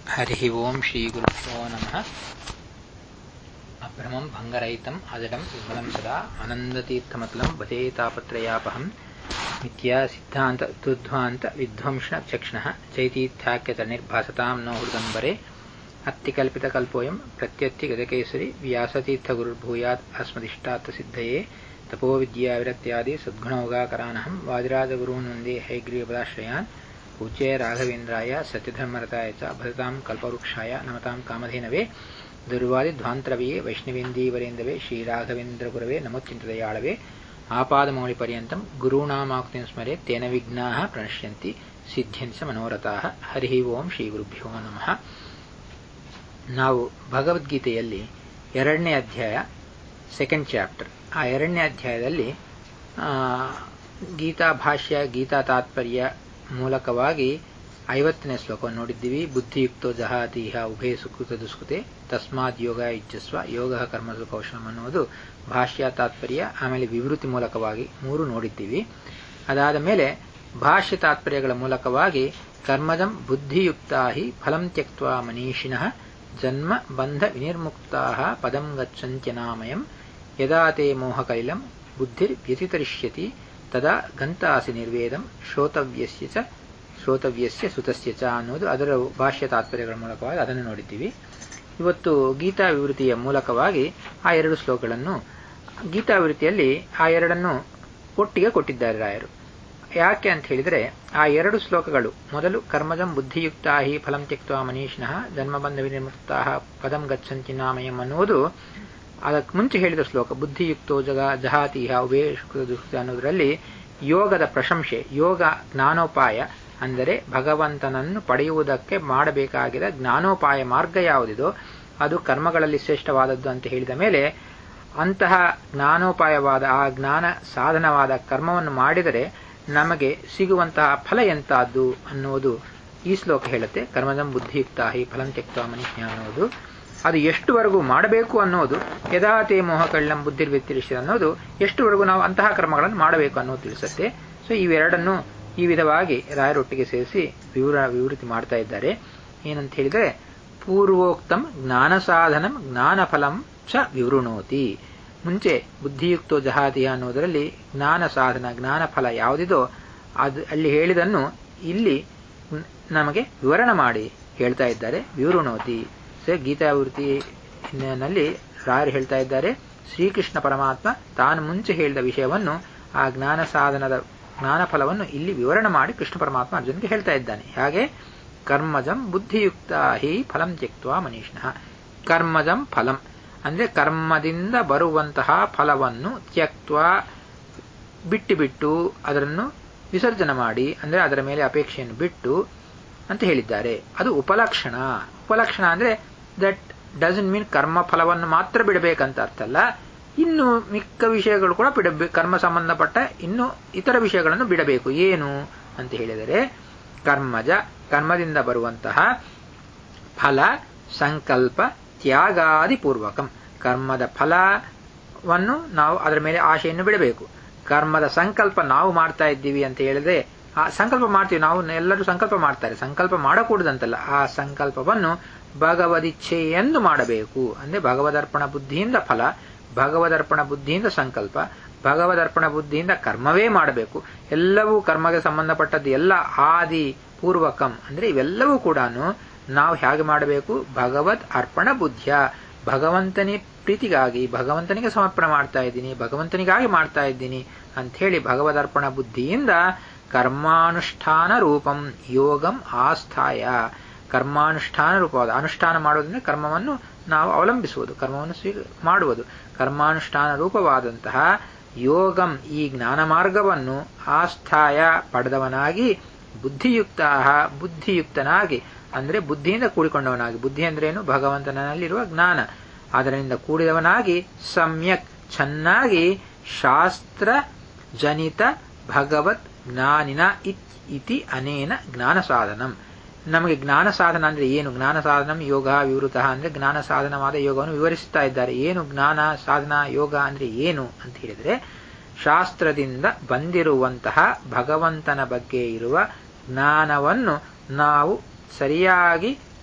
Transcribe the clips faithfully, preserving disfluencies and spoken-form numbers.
हरिः ओं श्रीगुरुभ्यो नमः। अभ्रमं भङ्गरहितम् अजडं विमलं सदा आनन्दतीर्थमतलं भजे तापत्रयापहं मिथ्या सिद्धान्त दुध्वान्त विध्वंसण चक्षणः चैतीर्थ्याख्यतनिर्भासतां नो हृदम्बरे अत्तिकल्पितकल्पोऽयं प्रत्यत्तिगजकेसरी व्यासतीर्थगुरुर्भूयात् अस्मदिष्टार्थसिद्धये तपोविद्याविरक्त्यादि सद्गुणौगाकरानहं वादिराजगुरून् वन्दे हैग्रीवपदाश्रयान् पूज्य राघवेन्द्राय सत्यधर्मरताय च भजतां कल्पवृक्षाय नमतां कामधेनवे दुर्वादिध्वान्तरविये वैष्णवेन्दीवरेन्दवे श्रीराघवेन्द्रगुरवे नमोऽत्यन्तदयाळवे आपादमौलिपर्यन्तं गुरूणामाकृतिं स्मरेत् तेन विघ्नाः प्रणश्यन्ति सिद्ध्यन्ति च ಮನೋರಥಾಃ. ಹರಿ ಓಂ ಶ್ರೀ ಗುರುಭ್ಯೋ ನಮಃ. ನಾವು ಭಗವದ್ಗೀತೆಯಲ್ಲಿ ಎರಡನೇ ಅಧ್ಯಾಯ ಸೆಕೆಂಡ್ ಚಾಪ್ಟರ್, ಆ ಎರಡನೇ ಅಧ್ಯಾಯದಲ್ಲಿ ಗೀತಾ ಭಾಷ್ಯ ಗೀತಾ ತಾತ್ಪರ್ಯ ಮೂಲಕವಾಗಿ ಐವತ್ತನೇ ಶ್ಲೋಕವನ್ನು ನೋಡಿದ್ದೀವಿ. ಬುದ್ಧಿಯುಕ್ತೋ ಜಹಾತೀಹ ಉಭಯ ಸುಕೃತ ದುಷ್ಕೃತೆ ತಸ್ಮಾದ್ ಯೋಗ ಯುಜ್ಯಸ್ವ ಯೋಗ ಕರ್ಮಸು ಕೌಶಲಂ ಅನ್ನುವುದು ಭಾಷ್ಯ ತಾತ್ಪರ್ಯ, ಆಮೇಲೆ ವಿವೃತಿ ಮೂಲಕವಾಗಿ ಮೂರು ನೋಡಿದ್ದೀವಿ. ಅದಾದ ಮೇಲೆ ಭಾಷ್ಯ ತಾತ್ಪರ್ಯಗಳ ಮೂಲಕವಾಗಿ ಕರ್ಮಜಂ ಬುದ್ಧಿಯುಕ್ತಾ ಹಿ ಫಲಂ ತ್ಯಕ್ತ್ವಾ ಮನೀಷಿಣಃ ಜನ್ಮ ಬಂಧ ವಿನಿರ್ಮುಕ್ತಾ ಪದಂ ಗಚ್ಚಂತ್ಯನಾಮಯಂ ಯದಾ ತೇ ಮೋಹಕಲಿಲಂ ಬುದ್ಧಿರ್ ವ್ಯತಿತರಿಷ್ಯತಿ ತದಾ ಗಂತಾಸಿ ನಿರ್ವೇದಂ ಶ್ರೋತವ್ಯಸ್ಯ ಚ ಶ್ರೋತವ್ಯಸ್ಯ ಸುತಸ್ಯ ಚ ಅನ್ನೋದು ಅದರ ಭಾಷ್ಯ ತಾತ್ಪರ್ಯಗಳ ಮೂಲಕವಾಗಿ ಅದನ್ನು ನೋಡಿದ್ದೀವಿ. ಇವತ್ತು ಗೀತಾ ವಿವೃತಿಯ ಮೂಲಕವಾಗಿ ಆ ಎರಡು ಶ್ಲೋಕಗಳನ್ನು, ಗೀತಾ ವಿವೃತಿಯಲ್ಲಿ ಆ ಎರಡನ್ನು ಒಟ್ಟಿಗೆ ಕೊಟ್ಟಿದ್ದಾರೆ ರಾಯರು. ಯಾಕೆ ಅಂತ ಹೇಳಿದರೆ, ಆ ಎರಡು ಶ್ಲೋಕಗಳು ಮೊದಲು ಕರ್ಮಜಂ ಬುದ್ಧಿಯುಕ್ತಾ ಹಿ ಫಲಂ ತ್ಯಕ್ತ್ವಾ ಮನೀಷಿಣಃ ಜನ್ಮಬಂಧ ವಿನಿರ್ಮುಕ್ತಾ ಪದಂ ಗಚ್ಚಂತಿ ನಾಮಯಂ ಅನ್ನುವುದು ಅದಕ್ಕೆ ಮುಂಚೆ ಹೇಳಿದ ಶ್ಲೋಕ. ಬುದ್ಧಿಯುಕ್ತೋ ಜಗ ಜಹಾತೀಹ ಉಭಯ ಸುಕೃತ ದುಷ್ಕೃತ ಅನ್ನೋದರಲ್ಲಿ ಯೋಗದ ಪ್ರಶಂಸೆ, ಯೋಗ ಜ್ಞಾನೋಪಾಯ ಅಂದರೆ ಭಗವಂತನನ್ನು ಪಡೆಯುವುದಕ್ಕೆ ಮಾಡಬೇಕಾಗಿದ ಜ್ಞಾನೋಪಾಯ ಮಾರ್ಗ ಯಾವುದಿದೋ ಅದು ಕರ್ಮಗಳಲ್ಲಿ ಶ್ರೇಷ್ಠವಾದದ್ದು ಅಂತ ಹೇಳಿದ ಮೇಲೆ, ಅಂತಹ ಜ್ಞಾನೋಪಾಯವಾದ ಆ ಜ್ಞಾನ ಸಾಧನವಾದ ಕರ್ಮವನ್ನು ಮಾಡಿದರೆ ನಮಗೆ ಸಿಗುವಂತಹ ಫಲ ಎಂತಹದ್ದು ಅನ್ನುವುದು ಈ ಶ್ಲೋಕ ಹೇಳುತ್ತೆ. ಕರ್ಮಜಂ ಬುದ್ಧಿಯುಕ್ತಾ ಹಿ ಫಲಂ ತ್ಯಕ್ತ್ವಾ ಮನೀಷಿಣಃ ಅನ್ನೋದು ಅದು ಎಷ್ಟುವರೆಗೂ ಮಾಡಬೇಕು ಅನ್ನೋದು, ಯದಾತೇ ಮೋಹಕಳ್ಳಂ ಬುದ್ಧಿರ್ ವ್ಯತಿರಿಷ್ಯತಿ ಅನ್ನೋದು ಎಷ್ಟುವರೆಗೂ ನಾವು ಅಂತಹ ಕರ್ಮಗಳನ್ನು ಮಾಡಬೇಕು ಅನ್ನೋದು ತಿಳಿಸುತ್ತೆ. ಸೊ ಇವೆರಡನ್ನು ಈ ವಿಧವಾಗಿ ರಾಯರೊಟ್ಟಿಗೆ ಸೇರಿಸಿ ವಿವರ ವಿವೃತಿ ಮಾಡ್ತಾ ಇದ್ದಾರೆ. ಏನಂತ ಹೇಳಿದರೆ, ಪೂರ್ವೋಕ್ತಂ ಜ್ಞಾನ ಸಾಧನಂ ಜ್ಞಾನಫಲಂ ಚ ವಿವೃಣೋತಿ. ಮುಂಚೆ ಬುದ್ಧಿಯುಕ್ತೋ ಜಹಾತಿ ಅನ್ನೋದರಲ್ಲಿ ಜ್ಞಾನ ಸಾಧನ ಜ್ಞಾನಫಲ ಯಾವುದಿದೋ ಅದು ಅಲ್ಲಿ ಹೇಳಿದನ್ನು ಇಲ್ಲಿ ನಮಗೆ ವಿವರಣೆ ಮಾಡಿ ಹೇಳ್ತಾ ಇದ್ದಾರೆ. ವಿವೃಣೋತಿ ಸೊ ಗೀತಾವೃತ್ತಿನಲ್ಲಿ ರಾಯರು ಹೇಳ್ತಾ ಇದ್ದಾರೆ, ಶ್ರೀಕೃಷ್ಣ ಪರಮಾತ್ಮ ತಾನು ಮುಂಚೆ ಹೇಳಿದ ವಿಷಯವನ್ನು, ಆ ಜ್ಞಾನ ಸಾಧನದ ಜ್ಞಾನಫಲವನ್ನು ಇಲ್ಲಿ ವಿವರಣೆ ಮಾಡಿ ಕೃಷ್ಣ ಪರಮಾತ್ಮ ಅರ್ಜುನ್ಗೆ ಹೇಳ್ತಾ ಇದ್ದಾನೆ. ಹಾಗೆ ಕರ್ಮಜಂ ಬುದ್ಧಿಯುಕ್ತ ಹಿ ಫಲಂ ತ್ಯಕ್ತ್ವಾ ಮನೀಷಿಣಃ. ಕರ್ಮಜಂ ಫಲಂ ಅಂದ್ರೆ ಕರ್ಮದಿಂದ ಬರುವಂತಹ ಫಲವನ್ನು ತ್ಯಕ್ತ್ವಾ ಬಿಟ್ಟು ಬಿಟ್ಟು ಅದನ್ನು ವಿಸರ್ಜನೆ ಮಾಡಿ, ಅಂದ್ರೆ ಅದರ ಮೇಲೆ ಅಪೇಕ್ಷೆಯನ್ನು ಬಿಟ್ಟು ಅಂತ ಹೇಳಿದ್ದಾರೆ. ಅದು ಉಪಲಕ್ಷಣ. ಉಪಲಕ್ಷಣ ಅಂದ್ರೆ ದಟ್ ಡಸಂಟ್ ಮೀನ್ ಕರ್ಮ ಫಲವನ್ನು ಮಾತ್ರ ಬಿಡಬೇಕಂತ ಅರ್ಥ ಅಲ್ಲ, ಇನ್ನು ಮಿಕ್ಕ ವಿಷಯಗಳು ಕೂಡ ಬಿಡಬೇಕು. ಕರ್ಮ ಸಂಬಂಧಪಟ್ಟ ಇನ್ನು ಇತರ ವಿಷಯಗಳನ್ನು ಬಿಡಬೇಕು. ಏನು ಅಂತ ಹೇಳಿದರೆ, ಕರ್ಮಜ ಕರ್ಮದಿಂದ ಬರುವಂತಹ ಫಲ ಸಂಕಲ್ಪ ತ್ಯಾಗಾದಿ ಪೂರ್ವಕಂ. ಕರ್ಮದ ಫಲವನ್ನು ನಾವು ಅದರ ಮೇಲೆ ಆಶೆಯನ್ನು ಬಿಡಬೇಕು. ಕರ್ಮದ ಸಂಕಲ್ಪ ನಾವು ಮಾಡ್ತಾ ಇದ್ದೀವಿ ಅಂತ ಹೇಳಿದ್ರೆ, ಆ ಸಂಕಲ್ಪ ಮಾಡ್ತೀವಿ, ನಾವು ಎಲ್ಲರೂ ಸಂಕಲ್ಪ ಮಾಡ್ತಾರೆ, ಸಂಕಲ್ಪ ಮಾಡಕೂಡದಂತಲ್ಲ, ಆ ಸಂಕಲ್ಪವನ್ನು ಭಗವದಿಚ್ಛೆ ಎಂದು ಮಾಡಬೇಕು. ಅಂದ್ರೆ ಭಗವದರ್ಪಣ ಬುದ್ಧಿಯಿಂದ ಫಲ, ಭಗವದರ್ಪಣ ಬುದ್ಧಿಯಿಂದ ಸಂಕಲ್ಪ, ಭಗವದರ್ಪಣ ಬುದ್ಧಿಯಿಂದ ಕರ್ಮವೇ ಮಾಡಬೇಕು. ಎಲ್ಲವೂ ಕರ್ಮಗೆ ಸಂಬಂಧಪಟ್ಟದ್ದು ಎಲ್ಲ ಆದಿ ಪೂರ್ವಕಂ ಅಂದ್ರೆ ಇವೆಲ್ಲವೂ ಕೂಡ ನಾವು ಹೇಗೆ ಮಾಡಬೇಕು, ಭಗವದ್ ಅರ್ಪಣ ಬುದ್ಧಿಯ, ಭಗವಂತನಿ ಪ್ರೀತಿಗಾಗಿ ಭಗವಂತನಿಗೆ ಸಮರ್ಪಣೆ ಮಾಡ್ತಾ ಇದ್ದೀನಿ, ಭಗವಂತನಿಗಾಗಿ ಮಾಡ್ತಾ ಇದ್ದೀನಿ ಅಂತ ಹೇಳಿ ಭಗವದರ್ಪಣ ಬುದ್ಧಿಯಿಂದ ಕರ್ಮಾನುಷ್ಠಾನ ರೂಪಂ ಯೋಗಂ ಆಸ್ಥಾಯ. ಕರ್ಮಾನುಷ್ಠಾನ ರೂಪವಾದ ಅನುಷ್ಠಾನ ಮಾಡೋದ್ರಿಂದ ಕರ್ಮವನ್ನು ನಾವು ಅವಲಂಬಿಸುವುದು, ಕರ್ಮವನ್ನು ಸ್ವೀ ಮಾಡುವುದು. ಕರ್ಮಾನುಷ್ಠಾನ ರೂಪವಾದಂತಹ ಯೋಗಂ ಈ ಜ್ಞಾನ ಮಾರ್ಗವನ್ನು ಆಸ್ಥಾಯ ಪಡೆದವನಾಗಿ, ಬುದ್ಧಿಯುಕ್ತ ಬುದ್ಧಿಯುಕ್ತನಾಗಿ ಅಂದ್ರೆ ಬುದ್ಧಿಯಿಂದ ಕೂಡಿಕೊಂಡವನಾಗಿ, ಬುದ್ಧಿ ಅಂದ್ರೇನು, ಭಗವಂತನಲ್ಲಿರುವ ಜ್ಞಾನ, ಅದರಿಂದ ಕೂಡಿದವನಾಗಿ ಸಮ್ಯಕ್ ಚೆನ್ನಾಗಿ ಶಾಸ್ತ್ರ ಜನಿತ ಭಗವತ್ ಜ್ಞಾನಿನ ಇತಿ ಅನೇನ ಜ್ಞಾನ ಸಾಧನಂ. ನಮಗೆ ಜ್ಞಾನ ಸಾಧನ ಅಂದ್ರೆ ಏನು, ಜ್ಞಾನ ಸಾಧನಂ ಯೋಗ ವಿವೃತ ಅಂದ್ರೆ ಜ್ಞಾನ ಸಾಧನವಾದ ಯೋಗವನ್ನು ವಿವರಿಸುತ್ತಾ ಇದ್ದಾರೆ. ಏನು ಜ್ಞಾನ ಸಾಧನ ಯೋಗ ಅಂದ್ರೆ ಏನು ಅಂತ ಹೇಳಿದ್ರೆ, ಶಾಸ್ತ್ರದಿಂದ ಬಂದಿರುವಂತಹ ಭಗವಂತನ ಬಗ್ಗೆ ಇರುವ ಜ್ಞಾನವನ್ನು ನಾವು ಸರಿಯಾಗಿ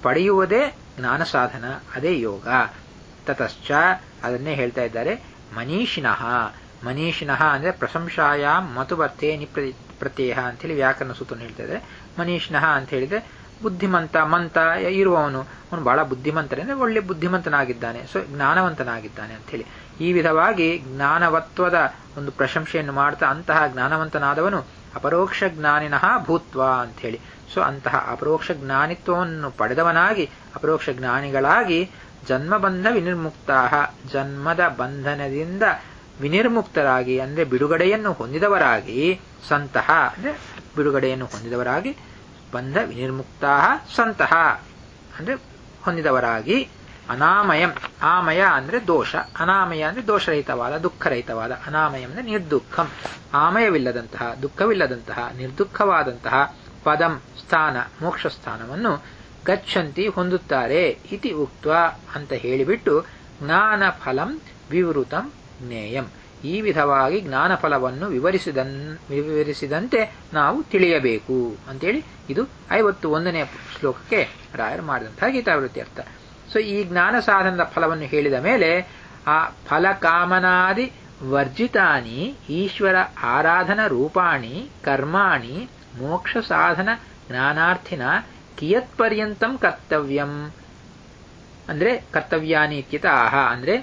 ಪಡೆಯುವುದೇ ಜ್ಞಾನ ಸಾಧನ, ಅದೇ ಯೋಗ. ತತಶ್ಚ ಅದನ್ನೇ ಹೇಳ್ತಾ ಇದ್ದಾರೆ. ಮನೀಷಿನಃ, ಮನೀಷಿನಃ ಅಂದ್ರೆ ಪ್ರಶಂಸಾಯಾಮ್ ಮತುವರ್ಥೆ ನಿಪ್ರ ಪ್ರತ್ಯಯ ಅಂತೇಳಿ ವ್ಯಾಕರಣ ಸೂತ್ರವನ್ನು ಹೇಳ್ತಾ ಇದ್ದಾರೆ. ಮನೀಷಿನಃ ಅಂತ ಹೇಳಿದ್ರೆ ಬುದ್ಧಿಮಂತ, ಮಂತ ಇರುವವನು, ಅವನು ಬಹಳ ಬುದ್ಧಿಮಂತನೇ ಅಂದ್ರೆ ಒಳ್ಳೆ ಬುದ್ಧಿಮಂತನಾಗಿದ್ದಾನೆ, ಸೊ ಜ್ಞಾನವಂತನಾಗಿದ್ದಾನೆ ಅಂತ ಹೇಳಿ ಈ ವಿಧವಾಗಿ ಜ್ಞಾನವತ್ವದ ಒಂದು ಪ್ರಶಂಸೆಯನ್ನು ಮಾಡ್ತಾ ಅಂತಹ ಜ್ಞಾನವಂತನಾದವನು ಅಪರೋಕ್ಷ ಜ್ಞಾನಿನಃ ಭೂತ್ವ ಅಂತ ಹೇಳಿ, ಸೊ ಅಂತಹ ಅಪರೋಕ್ಷ ಜ್ಞಾನಿತ್ವವನ್ನು ಪಡೆದವನಾಗಿ ಅಪರೋಕ್ಷ ಜ್ಞಾನಿಗಳಾಗಿ ಜನ್ಮಬಂಧ ವಿನಿರ್ಮುಕ್ತಾ, ಜನ್ಮದ ಬಂಧನದಿಂದ ವಿನಿರ್ಮುಕ್ತರಾಗಿ ಅಂದ್ರೆ ಬಿಡುಗಡೆಯನ್ನು ಹೊಂದಿದವರಾಗಿ, ಸಂತಹ ಅಂದ್ರೆ ಬಿಡುಗಡೆಯನ್ನು ಹೊಂದಿದವರಾಗಿ, ಬಂಧ ವಿನಿರ್ಮುಕ್ತಾ ಸಂತಹ ಅಂದ್ರೆ ಹೊಂದಿದವರಾಗಿ, ಅನಾಮಯಂ, ಆಮಯ ಅಂದ್ರೆ ದೋಷ, ಅನಾಮಯ ಅಂದ್ರೆ ದೋಷರಹಿತವಾದ ದುಃಖರಹಿತವಾದ, ಅನಾಮಯಂ ಅಂದ್ರೆ ನಿರ್ದುಃಖಂ, ಆಮಯವಿಲ್ಲದಂತಹ ದುಃಖವಿಲ್ಲದಂತಹ ನಿರ್ದುಃಖವಾದಂತಹ ಪದಂ ಸ್ಥಾನ ಮೋಕ್ಷ ಸ್ಥಾನವನ್ನು ಗಚ್ಚಂತಿ ಹೊಂದುತ್ತಾರೆ ಇತಿ ಉಕ್ತ ಅಂತ ಹೇಳಿಬಿಟ್ಟು ಜ್ಞಾನ ಫಲಂ ವಿವೃತಂ ಜ್ಞೇಯಂ, ಈ ವಿಧವಾಗಿ ಜ್ಞಾನಫಲವನ್ನು ವಿವರಿಸಿದನ್ ವಿವರಿಸಿದಂತೆ ನಾವು ತಿಳಿಯಬೇಕು ಅಂತೇಳಿ ಇದು ಐವತ್ತು ಒಂದನೇ ಶ್ಲೋಕಕ್ಕೆ ರಾಯರು ಮಾಡಿದಂತಹ ಗೀತಾವೃತ್ತಿ ಅರ್ಥ. ಸೊ ಈ ಜ್ಞಾನ ಸಾಧನದ ಫಲವನ್ನು ಹೇಳಿದ ಮೇಲೆ ಆ ಫಲಕಾಮನಾದಿ ವರ್ಜಿತಾನಿ ಈಶ್ವರ ಆರಾಧನ ರೂಪಾಣಿ ಕರ್ಮಾಣಿ ಮೋಕ್ಷ ಸಾಧನ ಜ್ಞಾನಾರ್ಥಿನ ಕಿಯತ್ ಪರ್ಯಂತಂ ಕರ್ತವ್ಯಂ ಅಂದ್ರೆ ಕರ್ತವ್ಯಾನಿ ಇತ್ಯತ ಆಹ ಅಂದ್ರೆ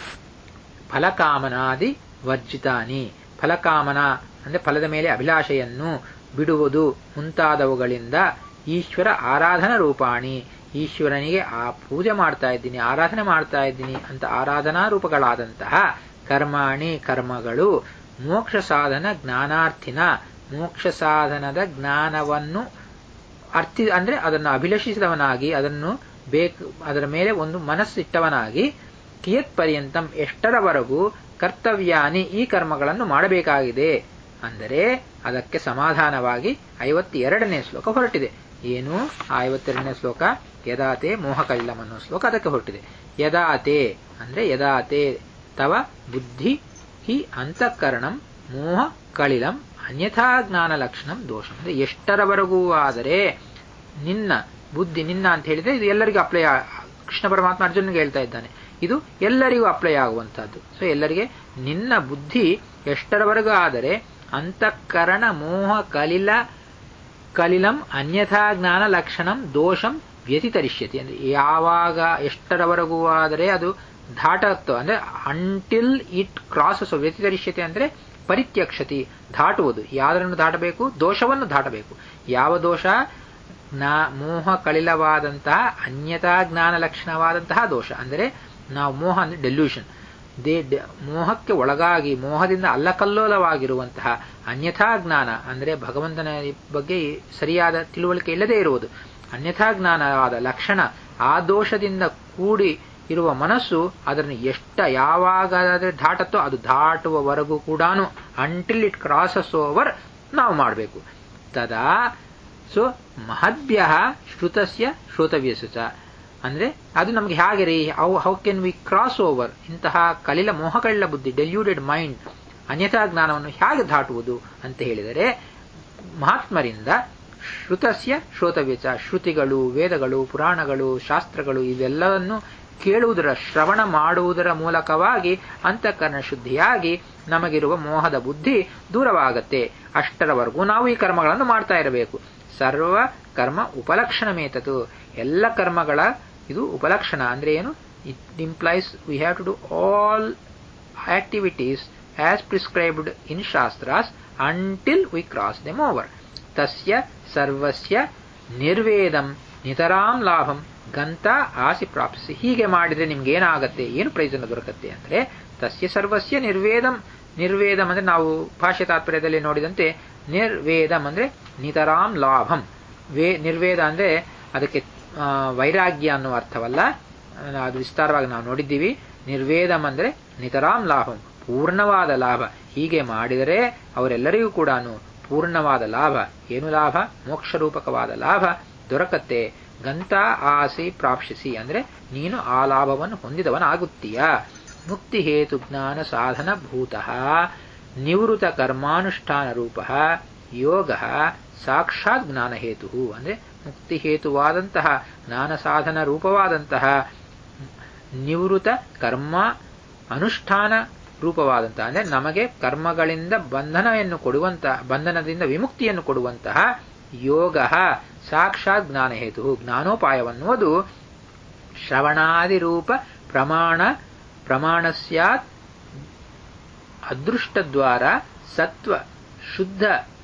ಫಲಕಾಮನಾದಿ ವರ್ಜಿತಾನಿ, ಫಲಕಾಮನ ಅಂದ್ರೆ ಫಲದ ಮೇಲೆ ಅಭಿಲಾಷೆಯನ್ನು ಬಿಡುವುದು ಮುಂತಾದವುಗಳಿಂದ ಈಶ್ವರ ಆರಾಧನ ರೂಪಾಣಿ, ಈಶ್ವರನಿಗೆ ಆ ಪೂಜೆ ಮಾಡ್ತಾ ಇದ್ದೀನಿ ಆರಾಧನೆ ಮಾಡ್ತಾ ಇದ್ದೀನಿ ಅಂತ ಆರಾಧನಾ ರೂಪಗಳಾದಂತಹ ಕರ್ಮಾಣಿ ಕರ್ಮಗಳು, ಮೋಕ್ಷ ಸಾಧನ ಜ್ಞಾನಾರ್ಥಿನ ಮೋಕ್ಷ ಸಾಧನದ ಜ್ಞಾನವನ್ನು ಅರ್ಥಿ ಅಂದ್ರೆ ಅದನ್ನು ಅಭಿಲಷಿಸಿದವನಾಗಿ ಅದನ್ನು ಬೇಕು ಅದರ ಮೇಲೆ ಒಂದು ಮನಸ್ಸಿಟ್ಟವನಾಗಿ ಕಿಯತ್ ಪರ್ಯಂತಂ ಎಷ್ಟರವರೆಗೂ ಕರ್ತವ್ಯಾನಿ ಈ ಕರ್ಮಗಳನ್ನು ಮಾಡಬೇಕಾಗಿದೆ ಅಂದರೆ ಅದಕ್ಕೆ ಸಮಾಧಾನವಾಗಿ ಐವತ್ತೆರಡನೇ ಶ್ಲೋಕ ಹೊರಟಿದೆ. ಏನು ಆ ಐವತ್ತೆರಡನೇ ಶ್ಲೋಕ? ಯದಾತೆ ಮೋಹಕಲಿಲಂ ಅನ್ನೋ ಶ್ಲೋಕ ಅದಕ್ಕೆ ಹೊರಟಿದೆ. ಯದಾತೆ ಅಂದ್ರೆ ಯದಾತೆ ತವ ಬುದ್ಧಿ ಹಿ ಅಂತಃಕರಣಂ ಮೋಹ ಕಳಿಲಂ ಅನ್ಯಥಾ ಜ್ಞಾನ ಲಕ್ಷಣಂ ದೋಷಂ, ಅಂದ್ರೆ ಎಷ್ಟರವರೆಗೂ ಆದರೆ ನಿನ್ನ ಬುದ್ಧಿ, ನಿನ್ನ ಅಂತ ಹೇಳಿದ್ರೆ ಇದು ಎಲ್ಲರಿಗೂ ಅಪ್ಲೈ, ಕೃಷ್ಣ ಪರಮಾತ್ಮ ಅರ್ಜುನಿಗೆ ಹೇಳ್ತಾ ಇದ್ದಾನೆ, ಇದು ಎಲ್ಲರಿಗೂ ಅಪ್ಲೈ ಆಗುವಂತಹದ್ದು. ಸೊ ಎಲ್ಲರಿಗೆ ನಿನ್ನ ಬುದ್ಧಿ ಎಷ್ಟರವರೆಗೂ ಆದರೆ ಅಂತಃಕರಣ ಮೋಹ ಕಲಿಲ ಕಲಿಲಂ ಅನ್ಯಥಾ ಜ್ಞಾನ ಲಕ್ಷಣಂ ದೋಷಂ ವ್ಯತಿತರಿಷ್ಯತಿ, ಅಂದ್ರೆ ಯಾವಾಗ ಎಷ್ಟರವರೆಗೂ ಆದರೆ ಅದು ದಾಟತ್ತೋ ಅಂದ್ರೆ ಅಂಟಿಲ್ ಇಟ್ ಕ್ರಾಸಸ್, ವ್ಯತಿತರಿಷ್ಯತೆ ಅಂದ್ರೆ ಪರಿತ್ಯಕ್ಷತಿ ದಾಟುವುದು, ಯಾವುದನ್ನು ದಾಟಬೇಕು? ದೋಷವನ್ನು ದಾಟಬೇಕು. ಯಾವ ದೋಷ? ನಾ ಮೋಹ ಕಳಿಲವಾದಂತಹ ಅನ್ಯತಾ ಜ್ಞಾನ ಲಕ್ಷಣವಾದಂತಹ ದೋಷ, ಅಂದರೆ ನಾವು ಮೋಹ ಅಂದ್ರೆ ಡೆಲ್ಯೂಷನ್, ದೇ ಮೋಹಕ್ಕೆ ಒಳಗಾಗಿ ಮೋಹದಿಂದ ಅಲ್ಲಕಲ್ಲೋಲವಾಗಿರುವಂತಹ ಅನ್ಯಥಾ ಜ್ಞಾನ ಅಂದರೆ ಭಗವಂತನ ಬಗ್ಗೆ ಸರಿಯಾದ ತಿಳುವಳಿಕೆ ಇಲ್ಲದೇ ಇರುವುದು, ಅನ್ಯಥಾ ಜ್ಞಾನವಾದ ಲಕ್ಷಣ, ಆ ದೋಷದಿಂದ ಕೂಡಿ ಇರುವ ಮನಸ್ಸು ಅದನ್ನು ಎಷ್ಟ ಯಾವಾಗಾದ್ರೆ ದಾಟತ್ತೋ ಅದು ದಾಟುವವರೆಗೂ ಕೂಡ ಅಂಟಿಲ್ ಇಟ್ ಕ್ರಾಸಸ್ ಓವರ್ ನಾವು ಮಾಡಬೇಕು. ತದಾ ಸೊ ಮಹದ್ಭ್ಯ ಶ್ರುತಸ್ಯ ಶ್ರೋತವ್ಯಸುಚ ಅಂದ್ರೆ ಅದು ನಮ್ಗೆ ಹೇಗೆ ರೀ, how how can we cross over ಇಂತಹ ಕಲಿಲ ಮೋಹಕಳಿಲ ಬುದ್ಧಿ ಡೆಲ್ಯೂಡೆಡ್ ಮೈಂಡ್ ಅನ್ಯಥಾ ಜ್ಞಾನವನ್ನು ಹೇಗೆ ದಾಟುವುದು ಅಂತ ಹೇಳಿದರೆ ಮಹಾತ್ಮರಿಂದ ಶ್ರುತಸ್ಯ ಶ್ರೋತವ್ಯಚ, ಶ್ರುತಿಗಳು ವೇದಗಳು ಪುರಾಣಗಳು ಶಾಸ್ತ್ರಗಳು ಇವೆಲ್ಲವನ್ನು ಕೇಳುವುದರ ಶ್ರವಣ ಮಾಡುವುದರ ಮೂಲಕವಾಗಿ ಅಂತಃಕರಣ ಶುದ್ಧಿಯಾಗಿ ನಮಗಿರುವ ಮೋಹದ ಬುದ್ಧಿ ದೂರವಾಗತ್ತೆ. ಅಷ್ಟರವರೆಗೂ ನಾವು ಈ ಕರ್ಮಗಳನ್ನು ಮಾಡ್ತಾ ಇರಬೇಕು. ಸರ್ವ ಕರ್ಮ ಉಪಲಕ್ಷಣಮೇತತು, ಎಲ್ಲ ಕರ್ಮಗಳ ಇದು ಉಪಲಕ್ಷಣ ಅಂದ್ರೆ ಏನು? It implies we have to do all activities as prescribed in shastras until we cross them over. ತಸ್ಯ ಸರ್ವಸ್ಯ ನಿರ್ವೇದಂ ನಿತರಾಂ ಲಾಭಂ ಗಂತ ಆಸಿ ಪ್ರಾಪ್ಸಿ. ಹೀಗೆ ಮಾಡಿದ್ರೆ ನಿಮ್ಗೆ ಏನಾಗತ್ತೆ, ಏನು ಪ್ರಯೋಜನ ದೊರಕತ್ತೆ ಅಂದ್ರೆ ತಸ್ಯ ಸರ್ವಸ್ಯ ನಿರ್ವೇದಂ, ನಿರ್ವೇದಂ ಅಂದ್ರೆ ನಾವು ಭಾಷ್ಯ ತಾತ್ಪರ್ಯದಲ್ಲಿ ನೋಡಿದಂತೆ ನಿರ್ವೇದಂ ಅಂದ್ರೆ ನಿತರಾಂ ಲಾಭಂ. ವೇ ನಿರ್ವೇದ ಅಂದ್ರೆ ಅದಕ್ಕೆ ವೈರಾಗ್ಯ ಅನ್ನುವ ಅರ್ಥವಲ್ಲ, ಅದು ವಿಸ್ತಾರವಾಗಿ ನಾವು ನೋಡಿದ್ದೀವಿ. ನಿರ್ವೇದಂ ಅಂದ್ರೆ ನಿತರಾಂ ಲಾಭಂ, ಪೂರ್ಣವಾದ ಲಾಭ. ಹೀಗೆ ಮಾಡಿದರೆ ಅವರೆಲ್ಲರಿಗೂ ಕೂಡ ಪೂರ್ಣವಾದ ಲಾಭ. ಏನು ಲಾಭ? ಮೋಕ್ಷರೂಪಕವಾದ ಲಾಭ ದೊರಕತ್ತೆ. ಗಂತ ಆಸಿ ಪ್ರಾಪ್ಸಿಸಿ ಅಂದ್ರೆ ನೀನು ಆ ಲಾಭವನ್ನು ಹೊಂದಿದವನಾಗುತ್ತೀಯ. ಮುಕ್ತಿ ಹೇತು ಜ್ಞಾನ ಸಾಧನ ಭೂತಃ ನಿವೃತ್ತ ಕರ್ಮಾನುಷ್ಠಾನ ರೂಪ ಯೋಗ ಸಾಕ್ಷಾತ್ ಜ್ಞಾನ ಹೇತು ಅಂದ್ರೆ ಮುಕ್ತಿ ಹೇತುವಾದಂತಹ ಜ್ಞಾನ ಸಾಧನ ರೂಪವಾದಂತಹ ನಿವೃತ್ತ ಕರ್ಮ ಅನುಷ್ಠಾನ ರೂಪವಾದಂತಹ ಅಂದರೆ ನಮಗೆ ಕರ್ಮಗಳಿಂದ ಬಂಧನವನ್ನು ಕೊಡುವಂತಹ ಬಂಧನದಿಂದ ವಿಮುಕ್ತಿಯನ್ನು ಕೊಡುವಂತಹ ಯೋಗ ಸಾಕ್ಷಾತ್ ಜ್ಞಾನ ಹೇತು ಜ್ಞಾನೋಪಾಯವನ್ನುವುದು ಶ್ರವಣಾದಿರೂಪ ಪ್ರಮಾಣ ಪ್ರಮಾಣ ಸ್ಯಾತ್ ಅದೃಷ್ಟದ್ವಾರ ಸತ್ವ ಶುದ್ಧ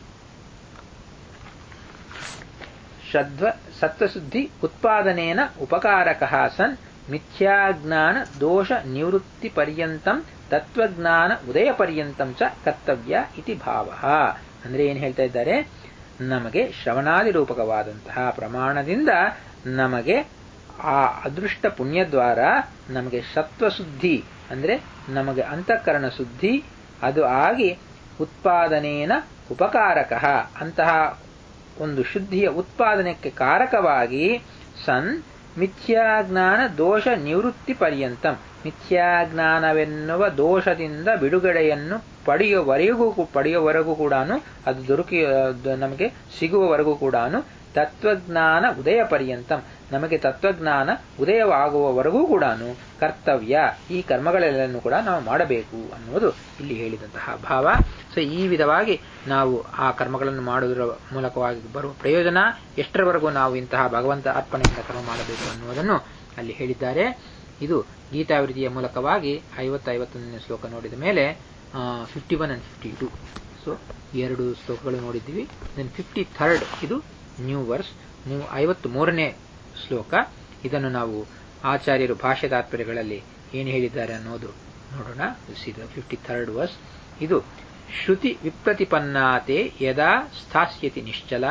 ಶದ್ವ ಸತ್ವಶುದ್ಧಿ ಉತ್ಪಾದನೇನ ಉಪಕಾರಕಃ ಸನ್ ಮಿಥ್ಯಾಜ್ಞಾನ ದೋಷ ನಿವೃತ್ತಿ ಪರ್ಯಂತಂ ತತ್ವಜ್ಞಾನ ಉದಯ ಪರ್ಯಂತಂ ಚ ಕರ್ತವ್ಯ ಇತಿ ಭಾವ. ಅಂದ್ರೆ ಏನು ಹೇಳ್ತಾ ಇದ್ದಾರೆ, ನಮಗೆ ಶ್ರವಣಾದಿ ರೂಪಕವಾದಂತಹ ಪ್ರಮಾಣದಿಂದ ನಮಗೆ ಆ ಅದೃಷ್ಟ ಪುಣ್ಯದ್ವಾರ ನಮಗೆ ಸತ್ವಶುದ್ಧಿ ಅಂದ್ರೆ ನಮಗೆ ಅಂತಃಕರಣ ಶುದ್ಧಿ ಅದು ಆಗಿ ಉತ್ಪಾದನೇನ ಉಪಕಾರಕ ಅಂತಹ ಒಂದು ಶುದ್ಧಿಯ ಉತ್ಪಾದನೆಗೆ ಕಾರಕವಾಗಿ ಸನ್ ಮಿಥ್ಯಾಜ್ಞಾನ ದೋಷ ನಿವೃತ್ತಿ ಪರ್ಯಂತಂ ಮಿಥ್ಯಾಜ್ಞಾನವೆನ್ನುವ ದೋಷದಿಂದ ಬಿಡುಗಡೆಯನ್ನು ಪಡೆಯುವವರೆಗೂ ಪಡೆಯುವವರೆಗೂ ಕೂಡ ಅದು ದೊರಕಿ ನಮಗೆ ಸಿಗುವವರೆಗೂ ಕೂಡ ತತ್ವಜ್ಞಾನ ಉದಯ ಪರ್ಯಂತಂ ನಮಗೆ ತತ್ವಜ್ಞಾನ ಉದಯವಾಗುವವರೆಗೂ ಕೂಡ ಕರ್ತವ್ಯ ಈ ಕರ್ಮಗಳೆಲ್ಲನೂ ಕೂಡ ನಾವು ಮಾಡಬೇಕು ಅನ್ನುವುದು ಇಲ್ಲಿ ಹೇಳಿದಂತಹ ಭಾವ. ಸೊ ಈ ವಿಧವಾಗಿ ನಾವು ಆ ಕರ್ಮಗಳನ್ನು ಮಾಡುವುದರ ಮೂಲಕವಾಗಿ ಬರುವ ಪ್ರಯೋಜನ ಎಷ್ಟರವರೆಗೂ ನಾವು ಇಂತಹ ಭಗವಂತ ಅರ್ಪಣೆಯಿಂದ ಕರ್ಮ ಮಾಡಬೇಕು ಅನ್ನುವುದನ್ನು ಅಲ್ಲಿ ಹೇಳಿದ್ದಾರೆ. ಇದು ಗೀತಾವೃತಿಯ ಮೂಲಕವಾಗಿ ಐವತ್ತು ಐವತ್ತೊಂದನೇ ಶ್ಲೋಕ ನೋಡಿದ ಮೇಲೆ fifty one and fifty two so ಎರಡು ಶ್ಲೋಕಗಳು ನೋಡಿದ್ದೀವಿ. ದೆನ್ ಫಿಫ್ಟಿ ಥರ್ಡ್ ಇದು ನ್ಯೂ ವರ್ಸ್, ನೀವು ಐವತ್ತು ಮೂರನೇ ಶ್ಲೋಕ. ಇದನ್ನು ನಾವು ಆಚಾರ್ಯರು ಭಾಷ್ಯ ತಾತ್ಪರ್ಯಗಳಲ್ಲಿ ಏನು ಹೇಳಿದ್ದಾರೆ ಅನ್ನೋದು ನೋಡೋಣ. ಫಿಫ್ಟಿ ಥರ್ಡ್ ವರ್ಸ್ ಇದು ಶ್ರುತಿ ವಿಪ್ರತಿಪನ್ನಾತೆ ಯದಾ ಸ್ಥಾಸ್ಯತಿ ನಿಶ್ಚಲ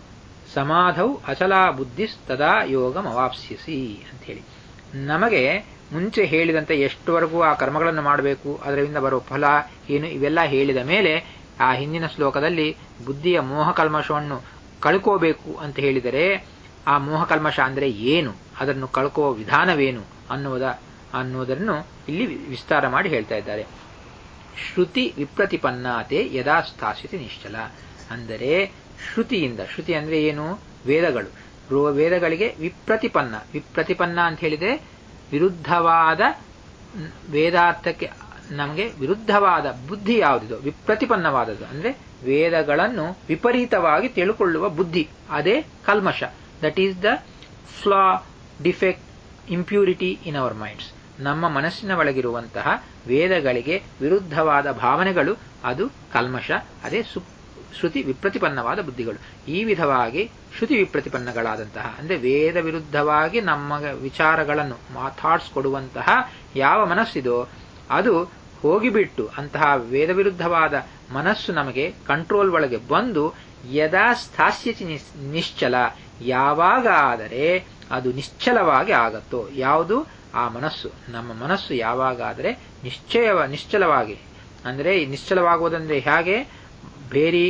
ಸಮಾಧೌ ಅಚಲಾ ಬುದ್ಧಿಸ್ತದಾ ಯೋಗಂ ಅವಾಪ್ಸ್ಯಸಿ ಅಂತ ಹೇಳಿ ನಮಗೆ ಮುಂಚೆ ಹೇಳಿದಂತೆ ಎಷ್ಟುವರೆಗೂ ಆ ಕರ್ಮಗಳನ್ನು ಮಾಡಬೇಕು, ಅದರಿಂದ ಬರುವ ಫಲ ಏನು ಇವೆಲ್ಲ ಹೇಳಿದ ಮೇಲೆ ಆ ಹಿಂದಿನ ಶ್ಲೋಕದಲ್ಲಿ ಬುದ್ಧಿಯ ಮೋಹಕಲ್ಮಶವನ್ನು ಕಳ್ಕೋಬೇಕು ಅಂತ ಹೇಳಿದರೆ ಆ ಮೋಹಕಲ್ಮಶ ಅಂದರೆ ಏನು, ಅದನ್ನು ಕಳ್ಕೋ ವಿಧಾನವೇನು ಅನ್ನುವುದ ಅನ್ನುವುದನ್ನು ಇಲ್ಲಿ ವಿಸ್ತಾರ ಮಾಡಿ ಹೇಳ್ತಾ ಇದ್ದಾರೆ. ಶ್ರುತಿ ವಿಪ್ರತಿಪನ್ನಾತೆ ಯದಾ ಸ್ಥಾಸ್ಯತಿ ನಿಶ್ಚಲ ಅಂದರೆ ಶ್ರುತಿಯಿಂದ, ಶ್ರುತಿ ಅಂದ್ರೆ ಏನು, ವೇದಗಳು, ವೇದಗಳಿಗೆ ವಿಪ್ರತಿಪನ್ನ ವಿಪ್ರತಿಪನ್ನ ಅಂತ ಹೇಳಿದ್ರೆ ವಿರುದ್ಧವಾದ ವೇದಾರ್ಥಕ್ಕೆ ನಮಗೆ ವಿರುದ್ಧವಾದ ಬುದ್ಧಿ ಯಾವುದಿದೋ ವಿಪ್ರತಿಪನ್ನವಾದದ್ದು ಅಂದ್ರೆ ವೇದಗಳನ್ನು ವಿಪರೀತವಾಗಿ ತಿಳ್ಕೊಳ್ಳುವ ಬುದ್ಧಿ, ಅದೇ ಕಲ್ಮಶ. That is the flaw, defect, impurity in our minds. ನಮ್ಮ ಮನಸ್ಸಿನ ಒಳಗಿರುವಂತಹ ವೇದಗಳಿಗೆ ವಿರುದ್ಧವಾದ ಭಾವನೆಗಳು ಅದು ಕಲ್ಮಶ, ಅದೇ ಶ್ರುತಿ ವಿಪ್ರತಿಪನ್ನವಾದ ಬುದ್ಧಿಗಳು. ಈ ವಿಧವಾಗಿ ಶ್ರುತಿ ವಿಪ್ರತಿಪನ್ನಗಳಾದಂತಹ ಅಂದ್ರೆ ವೇದ ವಿರುದ್ಧವಾಗಿ ನಮ್ಮ ವಿಚಾರಗಳನ್ನು ಥಾಟ್ಸ್ ಕೊಡುವಂತಹ ಯಾವ ಮನಸ್ಸಿದೋ ಅದು ಹೋಗಿಬಿಟ್ಟು ಅಂತಹ ವೇದ ವಿರುದ್ಧವಾದ ಮನಸ್ಸು ನಮಗೆ ಕಂಟ್ರೋಲ್ ಒಳಗೆ ಬಂದು ಯದಾ ಸ್ಥಾಸ್ಯತಿ ನಿಶ್ಚಲ ಯಾವಾಗ ಆದರೆ ಅದು ನಿಶ್ಚಲವಾಗಿ ಆಗತ್ತೋ, ಯಾವುದು ಆ ಮನಸ್ಸು, ನಮ್ಮ ಮನಸ್ಸು ಯಾವಾಗಾದರೆ ನಿಶ್ಚಯ ನಿಶ್ಚಲವಾಗಿ ಅಂದರೆ ನಿಶ್ಚಲವಾಗುವುದಂದ್ರೆ ಹೇಗೆ, ಭೇರಿ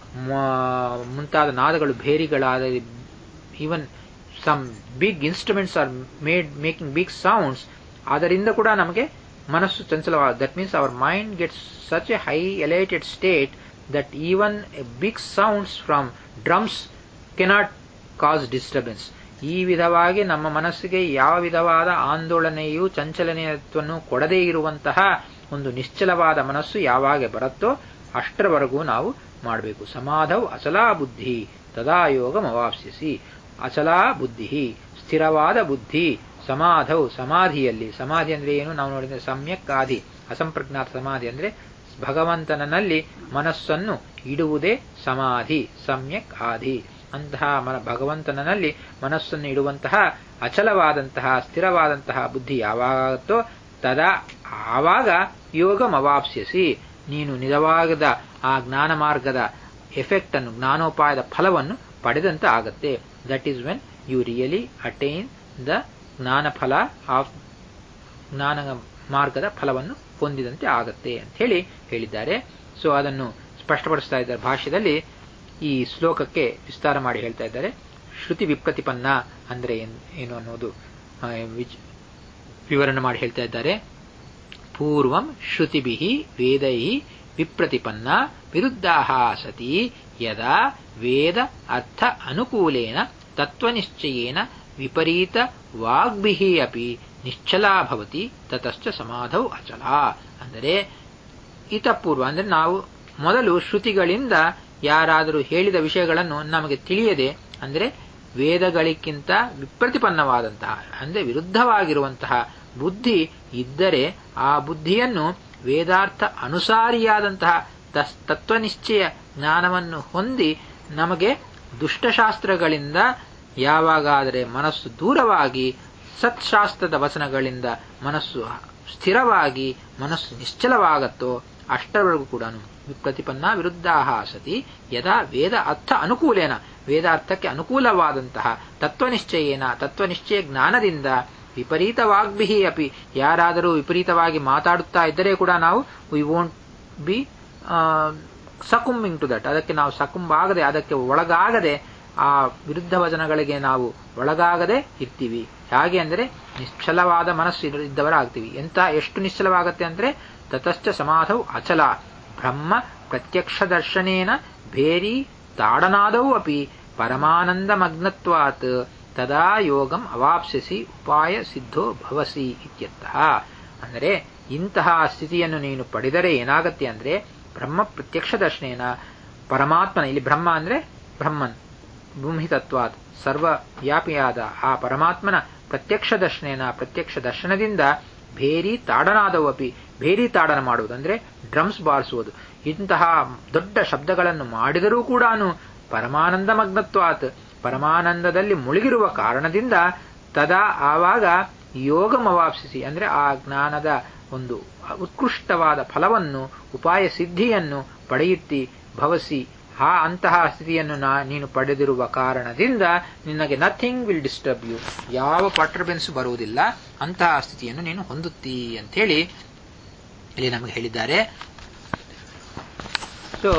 ಮುಂತಾದ ನಾದಗಳು ಭೇರಿಗಳಾದ even some big instruments are made making big sounds, ಅದರಿಂದ ಕೂಡ ನಮಗೆ ಮನಸ್ಸು ಚಂಚಲವಾದ. That means our mind gets such a high elated state that even a big sounds from drums cannot cause disturbance. ಈ ವಿಧವಾಗಿ ನಮ್ಮ ಮನಸ್ಸಿಗೆ ಯಾವ ವಿಧವಾದ ಆಂದೋಲನೆಯು ಚಂಚಲನೆಯತ್ವವನ್ನು ಕೊಡದೇ ಇರುವಂತಹ ಒಂದು ನಿಶ್ಚಲವಾದ ಮನಸ್ಸು ಯಾವಾಗ ಬರುತ್ತೋ ಅಷ್ಟರವರೆಗೂ ನಾವು ಮಾಡಬೇಕು. ಸಮಾಧೌ ಅಚಲಾ ಬುದ್ಧಿ ತದಾ ಯೋಗಂ ಅವಾಪ್ಸ್ಯಸಿ. ಅಚಲಾ ಬುದ್ಧಿ ಸ್ಥಿರವಾದ ಬುದ್ಧಿ, ಸಮಾಧೌ ಸಮಾಧಿಯಲ್ಲಿ, ಸಮಾಧಿ ಅಂದ್ರೆ ಏನು ನಾವು ನೋಡಿದ್ರೆ ಸಮ್ಯಕ್ ಆದಿ, ಅಸಂಪ್ರಜ್ಞಾತ ಸಮಾಧಿ ಅಂದ್ರೆ ಭಗವಂತನಲ್ಲಿ ಮನಸ್ಸನ್ನು ಇಡುವುದೇ ಸಮಾಧಿ, ಸಮ್ಯಕ್ ಆದಿ. ಅಂತಹ ಭಗವಂತನಲ್ಲಿ ಮನಸ್ಸನ್ನು ಇಡುವಂತಹ ಅಚಲವಾದಂತಹ ಸ್ಥಿರವಾದಂತಹ ಬುದ್ಧಿ ಯಾವಾಗತ್ತೋ ತದಾ ಆವಾಗ ಯೋಗಂ ಅವಾಪ್ಸ್ಯಸಿ, ನೀನು ನಿಜವಾದ ಆ ಜ್ಞಾನ ಮಾರ್ಗದ ಎಫೆಕ್ಟ್ ಅನ್ನು, ಜ್ಞಾನೋಪಾಯದ ಫಲವನ್ನು ಪಡೆದಂತೆ ಆಗತ್ತೆ. That is when you really attain the jnana phala of ಜ್ಞಾನ ಮಾರ್ಗದ ಫಲವನ್ನು ಹೊಂದಿದಂತೆ ಆಗತ್ತೆ ಅಂತ ಹೇಳಿ ಹೇಳಿದ್ದಾರೆ. ಸೊ ಅದನ್ನು ಸ್ಪಷ್ಟಪಡಿಸ್ತಾ ಇದ್ದಾರೆ ಭಾಷ್ಯದಲ್ಲಿ. ಈ ಶ್ಲೋಕಕ್ಕೆ ವಿಸ್ತಾರ ಮಾಡಿ ಹೇಳ್ತಾ ಇದ್ದಾರೆ. ಶ್ರುತಿ ವಿಪ್ರತಿಪನ್ನ ಅಂದ್ರೆ ಏನು ಅನ್ನೋದು ವಿವರಣೆ ಮಾಡಿ ಹೇಳ್ತಾ ಇದ್ದಾರೆ. ಪೂರ್ವಂ ಶ್ರುತಿಭಿಃ ವೇದೈಃ ವಿಪ್ರತಿಪನ್ನ ವಿರುದ್ಧಾಃ ಸತಿ ಯದಾ ವೇದ ಅರ್ಥ ಅನುಕೂಲೇನ ತತ್ವನಿಶ್ಚಯೇನ ವಿಪರೀತ ವಾಗ್ಭಿಃ ಅಪಿ ನಿಶ್ಚಲಾ ಭವತಿ ತತಶ್ಚ ಸಮಾಧೌ ಅಚಲ. ಅಂದರೆ ಇತಪೂರ್ವ ಅಂದ್ರೆ ನಾವು ಮೊದಲು ಶ್ರುತಿಗಳಿಂದ ಯಾರಾದರೂ ಹೇಳಿದ ವಿಷಯಗಳನ್ನು ನಮಗೆ ತಿಳಿಯದೆ, ಅಂದರೆ ವೇದಗಳಿಗಿಂತ ವಿಪ್ರತಿಪನ್ನವಾದಂತಹ ಅಂದರೆ ವಿರುದ್ಧವಾಗಿರುವಂತಹ ಬುದ್ಧಿ ಇದ್ದರೆ ಆ ಬುದ್ಧಿಯನ್ನು ವೇದಾರ್ಥ ಅನುಸಾರಿಯಾದಂತಹ ತತ್ವನಿಶ್ಚಯ ಜ್ಞಾನವನ್ನು ಹೊಂದಿ ನಮಗೆ ದುಷ್ಟಶಾಸ್ತ್ರಗಳಿಂದ ಯಾವಾಗಾದರೆ ಮನಸ್ಸು ದೂರವಾಗಿ ಸತ್ಶಾಸ್ತ್ರದ ವಚನಗಳಿಂದ ಮನಸ್ಸು ಸ್ಥಿರವಾಗಿ ಮನಸ್ಸು ನಿಶ್ಚಲವಾಗತ್ತೋ ಅಷ್ಟರವರೆಗೂ ಕೂಡ ವಿಪ್ರತಿಪನ್ನ ವಿರುದ್ಧ ಸತಿ ಯದಾ ವೇದ ಅರ್ಥ ಅನುಕೂಲೇನ ವೇದಾರ್ಥಕ್ಕೆ ಅನುಕೂಲವಾದಂತಹ ತತ್ವನಿಶ್ಚಯೇನ ತತ್ವನಿಶ್ಚಯ ಜ್ಞಾನದಿಂದ ವಿಪರೀತ ವಾಗ್ಭಿಃ ಅಪಿ ಯಾರಾದರೂ ವಿಪರೀತವಾಗಿ ಮಾತಾಡುತ್ತಾ ಇದ್ದರೆ ಕೂಡ ನಾವು we won't be succumbing to that, ಅದಕ್ಕೆ ನಾವು ಸಕುಂಬಾಗದೆ ಅದಕ್ಕೆ ಒಳಗಾಗದೆ ಆ ವಿರುದ್ಧ ವಚನಗಳಿಗೆ ನಾವು ಒಳಗಾಗದೆ ಇರ್ತೀವಿ. ಹಾಗೆ ಅಂದರೆ ನಿಶ್ಚಲವಾದ ಮನಸ್ಸು ಇದ್ದವರಾಗ್ತೀವಿ. ಎಂತ ಎಷ್ಟು ನಿಶ್ಚಲವಾಗತ್ತೆ ಅಂದ್ರೆ ತತಶ್ಚ ಸಮಾಧೌ ಅಚಲ ಬ್ರಹ್ಮ ಪ್ರತ್ಯಕ್ಷ ದರ್ಶನೇನ ಭೇರಿ ತಾಡನಾದೌ ಅಪಿ ಪರಮಾನಂದಮಗ್ನತ್ವಾತ್ ತದಾ ಯೋಗಂ ಅವಾಪ್ಸ್ಯಸಿ ಉಪಾಯ ಸಿದ್ಧೋ ಭವಸಿ ಇತ್ಯರ್ಥಃ. ಅಂದರೆ ಇಂತಹ ಸ್ಥಿತಿಯನ್ನು ನೀನು ಪಡೆದರೆ ಏನಾಗತ್ತೆ ಅಂದ್ರೆ ಬ್ರಹ್ಮ ಪ್ರತ್ಯಕ್ಷ ದರ್ಶನೇನ ಪರಮಾತ್ಮನ, ಇಲ್ಲಿ ಬ್ರಹ್ಮ ಅಂದ್ರೆ ಬ್ರಹ್ಮನ್ ಭೂಮಿತತ್ವಾತ್ ಸರ್ವವ್ಯಾಪಿಯಾದ ಆ ಪರಮಾತ್ಮನ ಪ್ರತ್ಯಕ್ಷ ದರ್ಶನೇನ ಪ್ರತ್ಯಕ್ಷ ದರ್ಶನದಿಂದ ಭೇರಿ ತಾಡನಾದವಪಿ ಭೇರಿ ತಾಡನ ಮಾಡುವುದು ಅಂದ್ರೆ ಡ್ರಮ್ಸ್ ಬಾರಿಸುವುದು, ಇಂತಹ ದೊಡ್ಡ ಶಬ್ದಗಳನ್ನು ಮಾಡಿದರೂ ಕೂಡ ಪರಮಾನಂದ ಮಗ್ನತ್ವಾತ್ ಪರಮಾನಂದದಲ್ಲಿ ಮುಳುಗಿರುವ ಕಾರಣದಿಂದ ತದಾ ಆವಾಗ ಯೋಗಮವಾಪ್ಸಿಸಿ ಅಂದ್ರೆ ಆ ಜ್ಞಾನದ ಒಂದು ಉತ್ಕೃಷ್ಟವಾದ ಫಲವನ್ನು ಉಪಾಯ ಸಿದ್ಧಿಯನ್ನು ಪಡೆಯುತ್ತಿ ಭವಸಿ. ಆ ಅಂತಹ ಸ್ಥಿತಿಯನ್ನು ನಾ ನೀನು ಪಡೆದಿರುವ ಕಾರಣದಿಂದ ನಿನಗೆ ನಥಿಂಗ್ ವಿಲ್ ಡಿಸ್ಟರ್ಬ್ ಯು, ಯಾವ ಪರ್ಟರ್ಬೆನ್ಸ್ ಬರುವುದಿಲ್ಲ, ಅಂತಹ ಸ್ಥಿತಿಯನ್ನು ನೀನು ಹೊಂದುತ್ತೀ ಅಂತೇಳಿ ಇಲ್ಲಿ ನಮಗೆ ಹೇಳಿದ್ದಾರೆ. ಸೊ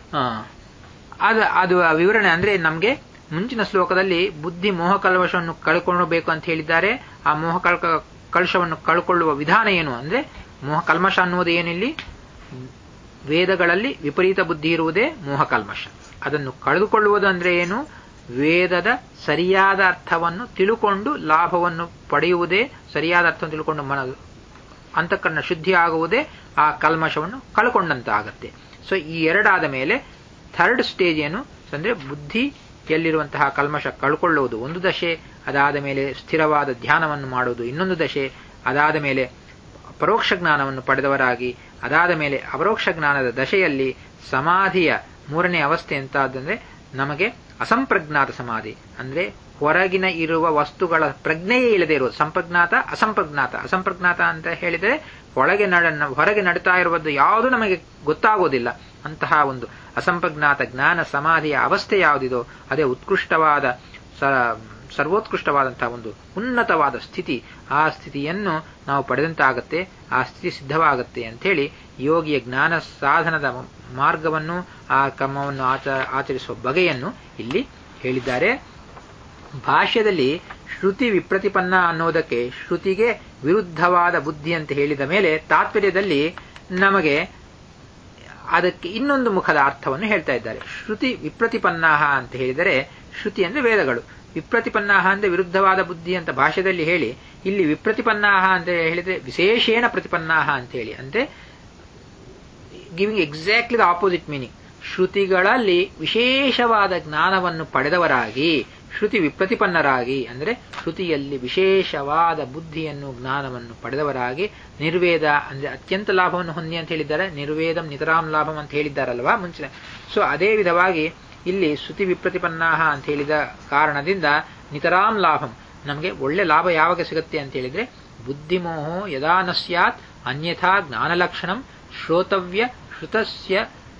ಅದು ಅದು ವಿವರಣೆ ಅಂದ್ರೆ ನಮಗೆ ಮುಂಚಿನ ಶ್ಲೋಕದಲ್ಲಿ ಬುದ್ಧಿ ಮೋಹ ಕಲ್ಮಶವನ್ನು ಕಳ್ಕೊಳ್ಳಬೇಕು ಅಂತ ಹೇಳಿದ್ದಾರೆ. ಆ ಮೋಹ ಕಲ್ ಕಲುಷವನ್ನು ಕಳ್ಕೊಳ್ಳುವ ವಿಧಾನ ಏನು ಅಂದ್ರೆ ಮೋಹ ಕಲ್ಮಶ ಅನ್ನುವುದು ಏನಿಲ್ಲಿ ವೇದಗಳಲ್ಲಿ ವಿಪರೀತ ಬುದ್ಧಿ ಇರುವುದೇ ಮೋಹ ಕಲ್ಮಶ. ಅದನ್ನು ಕಳೆದುಕೊಳ್ಳುವುದು ಅಂದ್ರೆ ಏನು, ವೇದದ ಸರಿಯಾದ ಅರ್ಥವನ್ನು ತಿಳುಕೊಂಡು ಲಾಭವನ್ನು ಪಡೆಯುವುದೇ, ಸರಿಯಾದ ಅರ್ಥವನ್ನು ತಿಳ್ಕೊಂಡು ಮನ ಅಂತಃಕರಣ ಶುದ್ಧಿ ಆಗುವುದೇ ಆ ಕಲ್ಮಶವನ್ನು ಕಳ್ಕೊಂಡಂತಾಗತ್ತೆ. ಸೊ ಈ ಎರಡಾದ ಮೇಲೆ ಥರ್ಡ್ ಸ್ಟೇಜ್ ಏನು ಅಂದ್ರೆ ಬುದ್ಧಿಯಲ್ಲಿರುವಂತಹ ಕಲ್ಮಶ ಕಳ್ಕೊಳ್ಳುವುದು ಒಂದು ದಶೆ, ಅದಾದ ಮೇಲೆ ಸ್ಥಿರವಾದ ಧ್ಯಾನವನ್ನು ಮಾಡುವುದು ಇನ್ನೊಂದು ದಶೆ, ಅದಾದ ಮೇಲೆ ಪರೋಕ್ಷ ಜ್ಞಾನವನ್ನು ಪಡೆದವರಾಗಿ, ಅದಾದ ಮೇಲೆ ಅಪರೋಕ್ಷ ಜ್ಞಾನದ ದಶೆಯಲ್ಲಿ ಸಮಾಧಿಯ ಮೂರನೇ ಅವಸ್ಥೆ ಎಂತಾದಂದ್ರೆ ನಮಗೆ ಅಸಂಪ್ರಜ್ಞಾತ ಸಮಾಧಿ, ಅಂದ್ರೆ ಹೊರಗಿನ ಇರುವ ವಸ್ತುಗಳ ಪ್ರಜ್ಞೆಯೇ ಇಲ್ಲದೆ ಇರುವುದು. ಸಂಪ್ರಜ್ಞಾತ ಅಸಂಪ್ರಜ್ಞಾತ. ಅಸಂಪ್ರಜ್ಞಾತ ಅಂತ ಹೇಳಿದರೆ ಒಳಗೆ ನಡ ಹೊರಗೆ ನಡೀತಾ ಇರುವುದು ಯಾವುದೂ ನಮಗೆ ಗೊತ್ತಾಗೋದಿಲ್ಲ. ಅಂತಹ ಒಂದು ಅಸಂಪ್ರಜ್ಞಾತ ಜ್ಞಾನ ಸಮಾಧಿಯ ಅವಸ್ಥೆ ಯಾವುದಿದೋ ಅದೇ ಉತ್ಕೃಷ್ಟವಾದ ಸರ್ವೋತ್ಕೃಷ್ಟವಾದಂತಹ ಒಂದು ಉನ್ನತವಾದ ಸ್ಥಿತಿ. ಆ ಸ್ಥಿತಿಯನ್ನು ನಾವು ಪಡೆದಂತಾಗತ್ತೆ, ಆ ಸ್ಥಿತಿ ಸಿದ್ಧವಾಗತ್ತೆ ಅಂಥೇಳಿ ಯೋಗಿಯ ಜ್ಞಾನ ಸಾಧನದ ಮಾರ್ಗವನ್ನು ಆ ಕ್ರಮವನ್ನು ಆಚ ಆಚರಿಸುವ ಬಗೆಯನ್ನು ಇಲ್ಲಿ ಹೇಳಿದ್ದಾರೆ. ಭಾಷ್ಯದಲ್ಲಿ ಶ್ರುತಿ ವಿಪ್ರತಿಪನ್ನ ಅನ್ನೋದಕ್ಕೆ ಶ್ರುತಿಗೆ ವಿರುದ್ಧವಾದ ಬುದ್ಧಿ ಅಂತ ಹೇಳಿದ ಮೇಲೆ ತಾತ್ಪರ್ಯದಲ್ಲಿ ನಮಗೆ ಅದಕ್ಕೆ ಇನ್ನೊಂದು ಮುಖದ ಅರ್ಥವನ್ನು ಹೇಳ್ತಾ ಇದ್ದಾರೆ. ಶ್ರುತಿ ವಿಪ್ರತಿಪನ್ನಾಹ ಅಂತ ಹೇಳಿದರೆ ಶ್ರುತಿ ಅಂದ್ರೆ ವೇದಗಳು, ವಿಪ್ರತಿಪನ್ನಾಹ ಅಂದ್ರೆ ವಿರುದ್ಧವಾದ ಬುದ್ಧಿ ಅಂತ ಭಾಷ್ಯದಲ್ಲಿ ಹೇಳಿ, ಇಲ್ಲಿ ವಿಪ್ರತಿಪನ್ನಾಹ ಅಂತ ಹೇಳಿದ್ರೆ ವಿಶೇಷೇಣ ಪ್ರತಿಪನ್ನಾಹ ಅಂತ ಹೇಳಿ, ಅಂದ್ರೆ giving exactly the opposite meaning. ಶ್ರುತಿಗಳಲ್ಲಿ ವಿಶೇಷವಾದ ಜ್ಞಾನವನ್ನು ಪಡೆದವರಾಗಿ ಶ್ರುತಿ ವಿಪ್ರತಿಪನ್ನರಾಗಿ ಅಂದ್ರೆ ಶ್ರುತಿಯಲ್ಲಿ ವಿಶೇಷವಾದ ಬುದ್ಧಿಯನ್ನು ಜ್ಞಾನವನ್ನು ಪಡೆದವರಾಗಿ ನಿರ್ವೇದ ಅಂದ್ರೆ ಅತ್ಯಂತ ಲಾಭವನ್ನು ಹೊಂದಿ ಅಂತ ಹೇಳಿದ್ದಾರೆ. ನಿರ್ವೇದಂ ನಿತರಾಂ ಲಾಭಂ ಅಂತ ಹೇಳಿದ್ದಾರಲ್ವಾ ಮುಂಚಿನ. ಸೊ ಅದೇ ವಿಧವಾಗಿ ಇಲ್ಲಿ ಶ್ರುತಿ ವಿಪ್ರತಿಪನ್ನಾಹ ಅಂತ ಹೇಳಿದ ಕಾರಣದಿಂದ ನಿತರಾಂ ಲಾಭಂ, ನಮಗೆ ಒಳ್ಳೆ ಲಾಭ ಯಾವಾಗ ಸಿಗುತ್ತೆ ಅಂತ ಹೇಳಿದ್ರೆ ಬುದ್ಧಿಮೋಹೋ ಯದಾ ನ ಸ್ಯಾತ್ ಅನ್ಯಥಾ ಜ್ಞಾನಲಕ್ಷಣಂ ಶ್ರೋತವ್ಯ ಶ್ರುತಸ್ಯ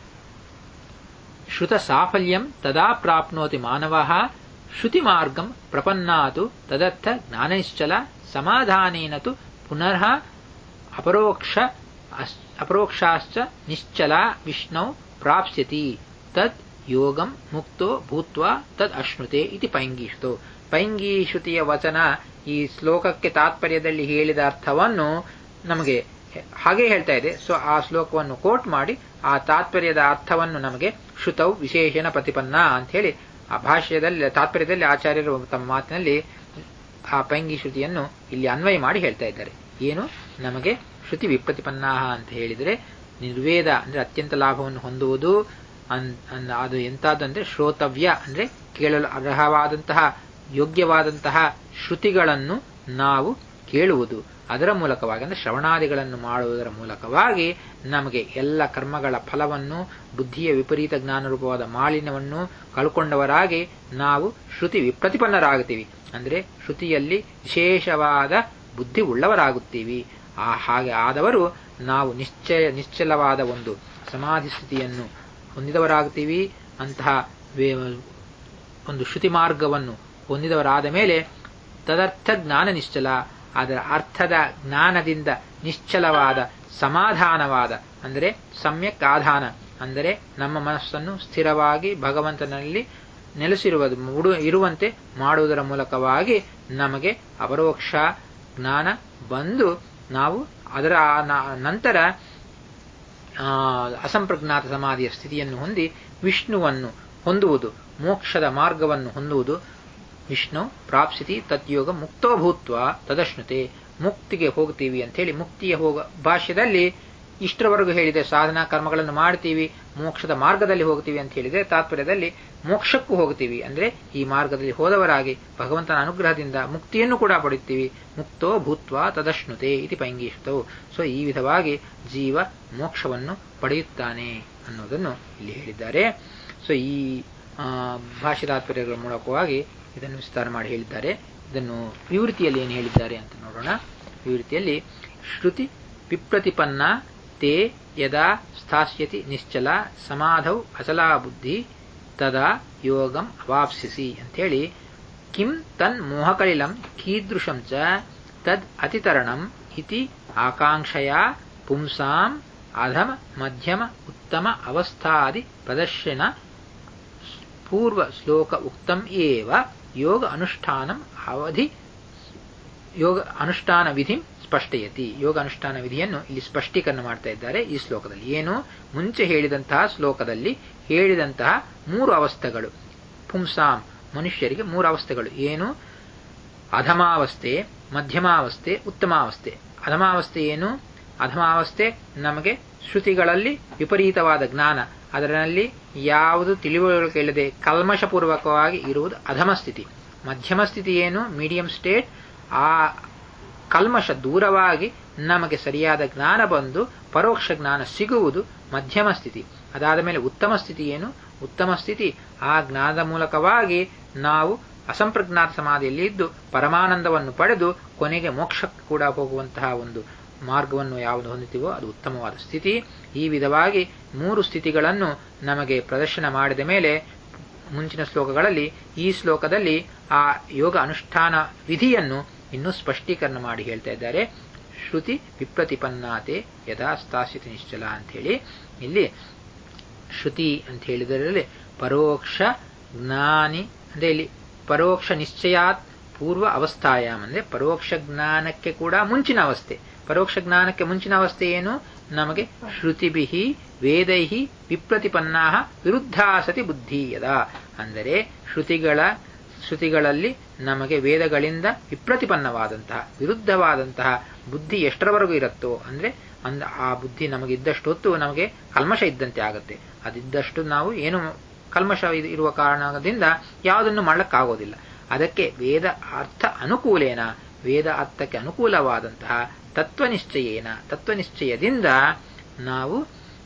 ಶ್ರುತ ಸಾಫಲ್ಯಂ ತದಾ ಪ್ರಾಪ್ನೋತಿ ಮಾನವಃ ಶ್ರುತಿ ಮಾರ್ಗಂ ಪ್ರಪನ್ನಾತು ತದರ್ಥ ಜ್ಞಾನನಿಶ್ಚಲ ಸಮಾಧಾನೇನ ತು ಪುನಃ ಅಪರೋಕ್ಷ ಅಪರೋಕ್ಷಾಶ್ಚ ನಿಶ್ಚಲ ವಿಷ್ಣು ಪ್ರಾಪ್ಸ್ಯತಿ ತದ್ ಯೋಗಂ ಮುಕ್ತೋ ಭೂತ್ವಾ ತದ್ ಅಶ್ನುತೆ ಇತಿ ಪೈಂಗೀಶ್ರುತೋ. ಪೈಂಗೀಶ್ರುತಿಯ ವಚನ ಈ ಶ್ಲೋಕಕ್ಕೆ ತಾತ್ಪರ್ಯದಲ್ಲಿ ಹೇಳಿದ ಅರ್ಥವನ್ನು ನಮಗೆ ಹಾಗೆ ಹೇಳ್ತಾ ಇದೆ. ಸೊ ಆ ಶ್ಲೋಕವನ್ನು ಕೋಟ್ ಮಾಡಿ ಆ ತಾತ್ಪರ್ಯದ ಅರ್ಥವನ್ನು ನಮಗೆ ಶ್ರುತೌ ವಿಶೇಷಣ ಪ್ರತಿಪನ್ನ ಅಂತ ಹೇಳಿ ಆ ಭಾಷ್ಯದಲ್ಲಿ ತಾತ್ಪರ್ಯದಲ್ಲಿ ಆಚಾರ್ಯರು ತಮ್ಮ ಮಾತಿನಲ್ಲಿ ಆ ಪೈಂಗಿ ಶ್ರುತಿಯನ್ನು ಇಲ್ಲಿ ಅನ್ವಯ ಮಾಡಿ ಹೇಳ್ತಾ ಇದ್ದಾರೆ. ಏನು ನಮಗೆ ಶ್ರುತಿ ವಿಪ್ರತಿಪನ್ನಾಹ ಅಂತ ಹೇಳಿದರೆ ನಿರ್ವೇದ ಅಂದ್ರೆ ಅತ್ಯಂತ ಲಾಭವನ್ನು ಹೊಂದುವುದು. ಅದು ಎಂತಾದ್ದು ಅಂದ್ರೆ ಶ್ರೋತವ್ಯ ಅಂದ್ರೆ ಕೇಳಲು ಅರ್ಹವಾದಂತಹ ಯೋಗ್ಯವಾದಂತಹ ಶ್ರುತಿಗಳನ್ನು ನಾವು ಕೇಳುವುದು. ಅದರ ಮೂಲಕವಾಗಿ ಅಂದ್ರೆ ಶ್ರವಣಾದಿಗಳನ್ನು ಮಾಡುವುದರ ಮೂಲಕವಾಗಿ ನಮಗೆ ಎಲ್ಲ ಕರ್ಮಗಳ ಫಲವನ್ನು, ಬುದ್ಧಿಯ ವಿಪರೀತ ಜ್ಞಾನರೂಪವಾದ ಮಾಲಿನ್ಯವನ್ನು ಕಳ್ಕೊಂಡವರಾಗಿ ನಾವು ಶ್ರುತಿ ವಿಪ್ರತಿಪನ್ನರಾಗುತ್ತೀವಿ. ಅಂದ್ರೆ ಶ್ರುತಿಯಲ್ಲಿ ವಿಶೇಷವಾದ ಬುದ್ಧಿ ಉಳ್ಳವರಾಗುತ್ತೀವಿ. ಆ ಹಾಗೆ ಆದವರು ನಾವು ನಿಶ್ಚಯ ನಿಶ್ಚಲವಾದ ಒಂದು ಸಮಾಧಿ ಸ್ಥಿತಿಯನ್ನು ಹೊಂದಿದವರಾಗುತ್ತೀವಿ. ಅಂತಹ ಒಂದು ಶ್ರುತಿ ಮಾರ್ಗವನ್ನು ಹೊಂದಿದವರಾದ ಮೇಲೆ ತದರ್ಥ ಜ್ಞಾನ ನಿಶ್ಚಲ, ಅದರ ಅರ್ಥದ ಜ್ಞಾನದಿಂದ ನಿಶ್ಚಲವಾದ ಸಮಾಧಾನವಾದ ಅಂದರೆ ಸಮ್ಯಕ್ ಆಧಾನ ಅಂದರೆ ನಮ್ಮ ಮನಸ್ಸನ್ನು ಸ್ಥಿರವಾಗಿ ಭಗವಂತನಲ್ಲಿ ನೆಲೆಸಿರುವುದು ಇರುವಂತೆ ಮಾಡುವುದರ ಮೂಲಕವಾಗಿ ನಮಗೆ ಅಪರೋಕ್ಷ ಜ್ಞಾನ ಬಂದು ನಾವು ಅದರ ನಂತರ ಅಸಂಪ್ರಜ್ಞಾತ ಸಮಾಧಿಯ ಸ್ಥಿತಿಯನ್ನು ಹೊಂದಿ ವಿಷ್ಣುವನ್ನು ಹೊಂದುವುದು, ಮೋಕ್ಷದ ಮಾರ್ಗವನ್ನು ಹೊಂದುವುದು. ವಿಷ್ಣು ಪ್ರಾಪ್ಸಿತಿ ತದ್ಯೋಗ ಮುಕ್ತೋ ಭೂತ್ವ ತದಶ್ನುತೆ, ಮುಕ್ತಿಗೆ ಹೋಗ್ತೀವಿ ಅಂತ ಹೇಳಿ ಮುಕ್ತಿಯ ಹೋಗ ಭಾಷ್ಯದಲ್ಲಿ ಇಷ್ಟರವರೆಗೂ ಹೇಳಿದೆ ಸಾಧನಾ ಕರ್ಮಗಳನ್ನು ಮಾಡ್ತೀವಿ, ಮೋಕ್ಷದ ಮಾರ್ಗದಲ್ಲಿ ಹೋಗ್ತೀವಿ ಅಂತ ಹೇಳಿದ್ರೆ ತಾತ್ಪರ್ಯದಲ್ಲಿ ಮೋಕ್ಷಕ್ಕೂ ಹೋಗ್ತೀವಿ ಅಂದ್ರೆ ಈ ಮಾರ್ಗದಲ್ಲಿ ಹೋದವರಾಗಿ ಭಗವಂತನ ಅನುಗ್ರಹದಿಂದ ಮುಕ್ತಿಯನ್ನು ಕೂಡ ಪಡೆಯುತ್ತೀವಿ. ಮುಕ್ತೋ ಭೂತ್ವ ತದಶ್ನುತೆ ಇತಿ ಪೈಂಗೀಶ್ತವು. ಸೊ ಈ ವಿಧವಾಗಿ ಜೀವ ಮೋಕ್ಷವನ್ನು ಪಡೆಯುತ್ತಾನೆ ಅನ್ನೋದನ್ನು ಇಲ್ಲಿ ಹೇಳಿದ್ದಾರೆ. ಸೊ ಈ ಭಾಷ್ಯ ತಾತ್ಪರ್ಯಗಳ ಮೂಲಕವಾಗಿ ಇದನ್ನು ವಿಸ್ತಾರ ಮಾಡಿ ಹೇಳಿದ್ದಾರೆ. ಇದನ್ನು ವಿವೃತಿಯಲ್ಲಿ ಏನು ಹೇಳಿದ್ದಾರೆ ಅಂತ ನೋಡೋಣ. ವಿವೃತಿಯಲ್ಲಿ ಶ್ರುತಿ ವಿಪ್ರತಿಪನ್ನ ತೇ ಯದಾ ಸ್ಥಾಸ್ಯತಿ ನಿಶ್ಚಲ ಸಮಾಧೌ ಅಚಲಾ ಬುದ್ಧಿ ತದಾ ಯೋಗಂ ಅವಾಪ್ಸಿಸಿ ಅಂಥೇಳಿ ಕಿಂ ತನ್ ಮೋಹಕಲಿಲಂ ಕೀದೃಶಂ ಚ ತದ್ ಅತಿತರಣಂ ಇತಿ ಆಕಾಂಕ್ಷೆಯ ಪುಂಸಾಂ ಅಧಮ ಮಧ್ಯಮ ಉತ್ತಮ ಅವಸ್ಥಾದಿ ಪ್ರದರ್ಶನ ಪೂರ್ವ ಶ್ಲೋಕ ಉಕ್ತಂ ಏವ ಯೋಗ ಅನುಷ್ಠಾನಂ ಅವಧಿ ಯೋಗ ಅನುಷ್ಠಾನ ವಿಧಿ ಸ್ಪಷ್ಟಯತಿ. ಯೋಗ ಅನುಷ್ಠಾನ ವಿಧಿಯನ್ನು ಇಲ್ಲಿ ಸ್ಪಷ್ಟೀಕರಣ ಮಾಡ್ತಾ ಇದ್ದಾರೆ ಈ ಶ್ಲೋಕದಲ್ಲಿ. ಏನು ಮುಂಚೆ ಹೇಳಿದಂತಹ ಶ್ಲೋಕದಲ್ಲಿ ಹೇಳಿದಂತಹ ಮೂರು ಅವಸ್ಥೆಗಳು, ಪುಂಸಾಂ ಮನುಷ್ಯರಿಗೆ ಮೂರು ಅವಸ್ಥೆಗಳು ಏನು? ಅಧಮಾವಸ್ಥೆ, ಮಧ್ಯಮಾವಸ್ಥೆ, ಉತ್ತಮಾವಸ್ಥೆ. ಅಧಮಾವಸ್ಥೆ ಏನು? ಅಧಮಾವಸ್ಥೆ ನಮಗೆ ಶ್ರುತಿಗಳಲ್ಲಿ ವಿಪರೀತವಾದ ಜ್ಞಾನ, ಅದರಲ್ಲಿ ಯಾವುದು ತಿಳಿವಳಿಕೆ ಇಲ್ಲದೆ ಕಲ್ಮಶಪೂರ್ವಕವಾಗಿ ಇರುವುದು ಅಧಮ ಸ್ಥಿತಿ. ಮಧ್ಯಮ ಸ್ಥಿತಿ ಏನು? Medium state. ಆ ಕಲ್ಮಶ ದೂರವಾಗಿ ನಮಗೆ ಸರಿಯಾದ ಜ್ಞಾನ ಬಂದು ಪರೋಕ್ಷ ಜ್ಞಾನ ಸಿಗುವುದು ಮಧ್ಯಮ ಸ್ಥಿತಿ. ಅದಾದ ಮೇಲೆ ಉತ್ತಮ ಸ್ಥಿತಿ ಏನು? ಉತ್ತಮ ಸ್ಥಿತಿ ಆ ಜ್ಞಾನದ ಮೂಲಕವಾಗಿ ನಾವು ಅಸಂಪ್ರಜ್ಞಾತ ಸಮಾಧಿಯಲ್ಲಿ ಇದ್ದು ಪರಮಾನಂದವನ್ನು ಪಡೆದು ಕೊನೆಗೆ ಮೋಕ್ಷಕ್ಕೆ ಕೂಡ ಹೋಗುವಂತಹ ಒಂದು ಮಾರ್ಗವನ್ನು ಯಾವುದು ಹೊಂದುತ್ತೀವೋ ಅದು ಉತ್ತಮವಾದ ಸ್ಥಿತಿ. ಈ ವಿಧವಾಗಿ ಮೂರು ಸ್ಥಿತಿಗಳನ್ನು ನಮಗೆ ಪ್ರದರ್ಶನ ಮಾಡಿದ ಮೇಲೆ ಮುಂಚಿನ ಶ್ಲೋಕಗಳಲ್ಲಿ ಈ ಶ್ಲೋಕದಲ್ಲಿ ಆ ಯೋಗ ಅನುಷ್ಠಾನ ವಿಧಿಯನ್ನು ಇನ್ನೂ ಸ್ಪಷ್ಟೀಕರಣ ಮಾಡಿ ಹೇಳ್ತಾ ಇದ್ದಾರೆ. ಶ್ರುತಿ ವಿಪ್ರತಿಪನ್ನಾತೆ ಯಥಾ ಸ್ಥಾಸ್ಯತಿ ನಿಶ್ಚಲ ಅಂತ ಹೇಳಿ ಇಲ್ಲಿ ಶ್ರುತಿ ಅಂತ ಹೇಳಿದರಲ್ಲಿ ಪರೋಕ್ಷ ಜ್ಞಾನಿ ಅಂದ್ರೆ ಇಲ್ಲಿ ಪರೋಕ್ಷ ನಿಶ್ಚಯಾತ್ ಪೂರ್ವ ಅವಸ್ಥಾಯಾಮ್ ಅಂದ್ರೆ ಪರೋಕ್ಷ ಜ್ಞಾನಕ್ಕೆ ಕೂಡ ಮುಂಚಿನ ಅವಸ್ಥೆ. ಪರೋಕ್ಷ ಜ್ಞಾನಕ್ಕೆ ಮುಂಚಿನ ಅವಸ್ಥೆ ಏನು? ನಮಗೆ ಶ್ರುತಿಭಿಹಿ ವೇದೈಹಿ ವಿಪ್ರತಿಪನ್ನಾ ವಿರುದ್ಧಾಸತಿ ಬುದ್ಧಿ ಯದಾ ಅಂದರೆ ಶ್ರುತಿಗಳ ಶ್ರುತಿಗಳಲ್ಲಿ ನಮಗೆ ವೇದಗಳಿಂದ ವಿಪ್ರತಿಪನ್ನವಾದಂತಹ ವಿರುದ್ಧವಾದಂತಹ ಬುದ್ಧಿ ಎಷ್ಟರವರೆಗೂ ಇರುತ್ತೋ ಅಂದ್ರೆ ಅಂದ ಆ ಬುದ್ಧಿ ನಮಗಿದ್ದಷ್ಟು ಹೊತ್ತು ನಮಗೆ ಕಲ್ಮಶ ಇದ್ದಂತೆ ಆಗುತ್ತೆ. ಅದಿದ್ದಷ್ಟು ನಾವು ಏನು ಕಲ್ಮಶ ಇರುವ ಕಾರಣದಿಂದ ಯಾವುದನ್ನು ಮಾಡಲಿಕ್ಕಾಗೋದಿಲ್ಲ. ಅದಕ್ಕೆ ವೇದ ಅರ್ಥ ಅನುಕೂಲೇನ ವೇದ ಅರ್ಥಕ್ಕೆ ಅನುಕೂಲವಾದಂತಹ ತತ್ವನಿಶ್ಚಯೇನ ತತ್ವನಿಶ್ಚಯದಿಂದ ನಾವು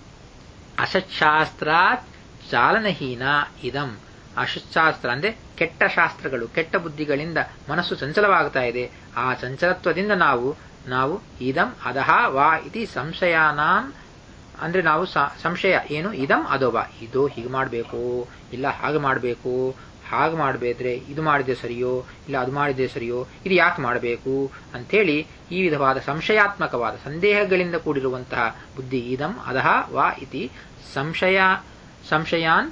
ಅಸತ್ಶಾಸ್ತ್ರಾತ್ ಚಾಲನಹೀನ ಇದಂ. ಅಸತ್ಶಾಸ್ತ್ರ ಅಂದ್ರೆ ಕೆಟ್ಟ ಶಾಸ್ತ್ರಗಳು, ಕೆಟ್ಟ ಬುದ್ಧಿಗಳಿಂದ ಮನಸ್ಸು ಚಂಚಲವಾಗ್ತಾ ಇದೆ. ಆ ಚಂಚಲತ್ವದಿಂದ ನಾವು ನಾವು ಇದಂ ಅಧಃ ವಾ ಇತಿ ಸಂಶಯಾನಾಂ ಅಂದ್ರೆ ನಾವು ಸಂಶಯ ಏನು? ಇದಂ ಅದೋವಾ, ಇದು ಹೀಗೆ ಮಾಡಬೇಕು ಇಲ್ಲ ಹಾಗೆ ಮಾಡಬೇಕು, ಹಾಗೆ ಮಾಡಬೇದ್ರೆ ಇದು ಮಾಡಿದ್ರೆ ಸರಿಯೋ ಇಲ್ಲ ಅದು ಮಾಡಿದ್ರೆ ಸರಿಯೋ, ಇದು ಯಾಕೆ ಮಾಡಬೇಕು ಅಂಥೇಳಿ ಈ ವಿಧವಾದ ಸಂಶಯಾತ್ಮಕವಾದ ಸಂದೇಹಗಳಿಂದ ಕೂಡಿರುವಂತಹ ಬುದ್ಧಿ ಇದಂ ಅಧಃ ವಾ ಇತಿ ಸಂಶಯ ಸಂಶಯಾನ್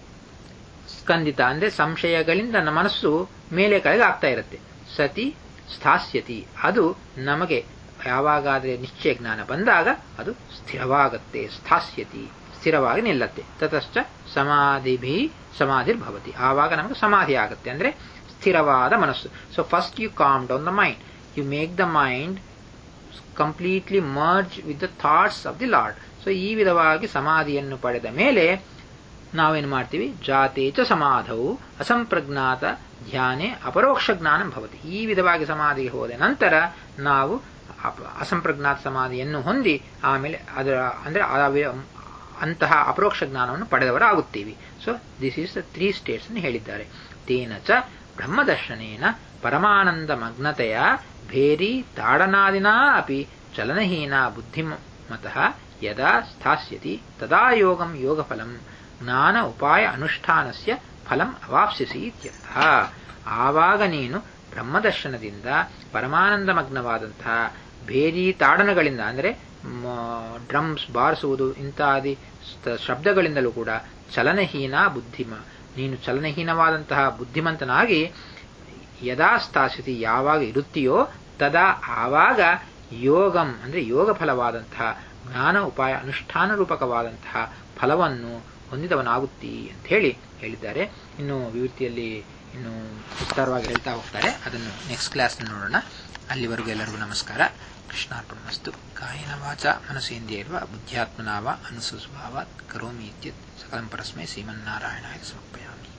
ಸ್ಕಂದಿತ ಅಂದ್ರೆ ಸಂಶಯಗಳಿಂದ ನಮ್ಮ ಮನಸ್ಸು ಮೇಲೆ ಕೆಳಗೆ ಆಗ್ತಾ ಇರುತ್ತೆ. ಸತಿ ಸ್ಥಾಸ್ಯತಿ ಅದು ನಮಗೆ ಯಾವಾಗಾದ್ರೆ ನಿಶ್ಚಯ ಜ್ಞಾನ ಬಂದಾಗ ಅದು ಸ್ಥಿರವಾಗತ್ತೆ. ಸ್ಥಾಸ್ಯತಿ ಸ್ಥಿರವಾಗಿ ನಿಲ್ಲತ್ತೆ. ತತಶ್ಚ ಸಮಾಧಿಭಿ ಸಮಾಧಿರ್ಭವತಿ. ಆವಾಗ ನಮಗೆ ಸಮಾಧಿ ಆಗುತ್ತೆ, ಅಂದ್ರೆ ಸ್ಥಿರವಾದ ಮನಸ್ಸು. So first you calm down the mind, you make the mind completely merge with the thoughts of the Lord. So ಈ ವಿಧವಾಗಿ ಸಮಾಧಿಯನ್ನು ಪಡೆದ ಮೇಲೆ ನಾವೇನು ಮಾಡ್ತೀವಿ, ಜಾತೇಚ ಸಮಾಧವು ಅಸಂಪ್ರಜ್ಞಾತ ಧ್ಯಾನೇ ಅಪರೋಕ್ಷ ಜ್ಞಾನ ಭವತಿ. ಈ ವಿಧವಾಗಿ ಸಮಾಧಿಗೆ ಹೋದ ನಂತರ ನಾವು ಅಸಂಪ್ರಜ್ಞಾತ ಸಮಾಧಿಯನ್ನು ಹೊಂದಿ ಆಮೇಲೆ ಅದರ ಅಂದ್ರೆ ಅಂತಹ ಅಪರೋಕ್ಷ ಜ್ಞಾನವನ್ನು ಪಡೆದವರಾಗುತ್ತೀವಿ. So this is the three states ಅನ್ನು ಹೇಳಿದ್ದಾರೆ. ತೇನ ಚ ಬ್ರಹ್ಮದರ್ಶನೇನ ಪರಮಾನಂದ ಮಗ್ನತೆಯ ಭೇರಿ ತಾಡನಾದಿನಾ ಅಪಿ ಚಲನಹೀನ ಬುದ್ಧಿಮತಃ ಯದಾ ಸ್ಥಾಸ್ಯತಿ ತದಾ ಯೋಗಂ ಯೋಗಫಲಂ ಜ್ಞಾನ ಉಪಾಯ ಅನುಷ್ಠಾನಸ್ಯ ಫಲಂ ಅವಾಪ್ಸ್ಯಸಿ ಇತ್ಯರ್ಥಃ. ಆವಾಗ ನೀನು ಬ್ರಹ್ಮದರ್ಶನದಿಂದ ಪರಮಾನಂದ ಮಗ್ನವಾದಂತಹ ಭೇರಿ ತಾಡನಗಳಿಂದ ಅಂದರೆ ಡ್ರಮ್ಸ್ ಬಾರಿಸುವುದು ಇಂತ್ಯಾದಿ ಶಬ್ದಗಳಿಂದಲೂ ಕೂಡ ಚಲನಹೀನ ಬುದ್ಧಿಮ ನೀನು ಚಲನಹೀನವಾದಂತಹ ಬುದ್ಧಿಮಂತನಾಗಿ ಯದಾ ಸ್ಥಾಸ್ಯತಿ ಯಾವಾಗ ಇರುತ್ತೀಯೋ ತದಾ ಆವಾಗ ಯೋಗಂ ಅಂದರೆ ಯೋಗ ಫಲವಾದಂತಹ ಜ್ಞಾನ ಉಪಾಯ ಅನುಷ್ಠಾನ ರೂಪಕವಾದಂತಹ ಫಲವನ್ನು ಹೊಂದಿದವನಾಗುತ್ತಿ ಅಂತ ಹೇಳಿ ಹೇಳಿದ್ದಾರೆ. ಇನ್ನು ವಿವೃತ್ತಿಯಲ್ಲಿ ಇನ್ನು ವಿಸ್ತಾರವಾಗಿ ಹೇಳ್ತಾ ಹೋಗ್ತಾರೆ. ಅದನ್ನು ನೆಕ್ಸ್ಟ್ ಕ್ಲಾಸ್ ನೋಡೋಣ. ಅಲ್ಲಿವರೆಗೂ ಎಲ್ಲರಿಗೂ ನಮಸ್ಕಾರ. ಕೃಷ್ಣಾರ್ಪಣಮಸ್ತು. ಕಾಯೇನ ವಾಚಾ ಮನಸೇಂದ್ರಿಯೈರ್ವಾ ಬುದ್ಧ್ಯಾತ್ಮನಾ ವಾ ಅನುಸಸ್ವಭಾವಾತ್ ಕರೋಮಿ ಇತ್ಯತ್ ಸಕಲಂ ಪರಸ್ಮೈ ಶ್ರೀಮನ್ನಾರಾಯಣಾಯ ಸಮರ್ಪಯಾಮಿ.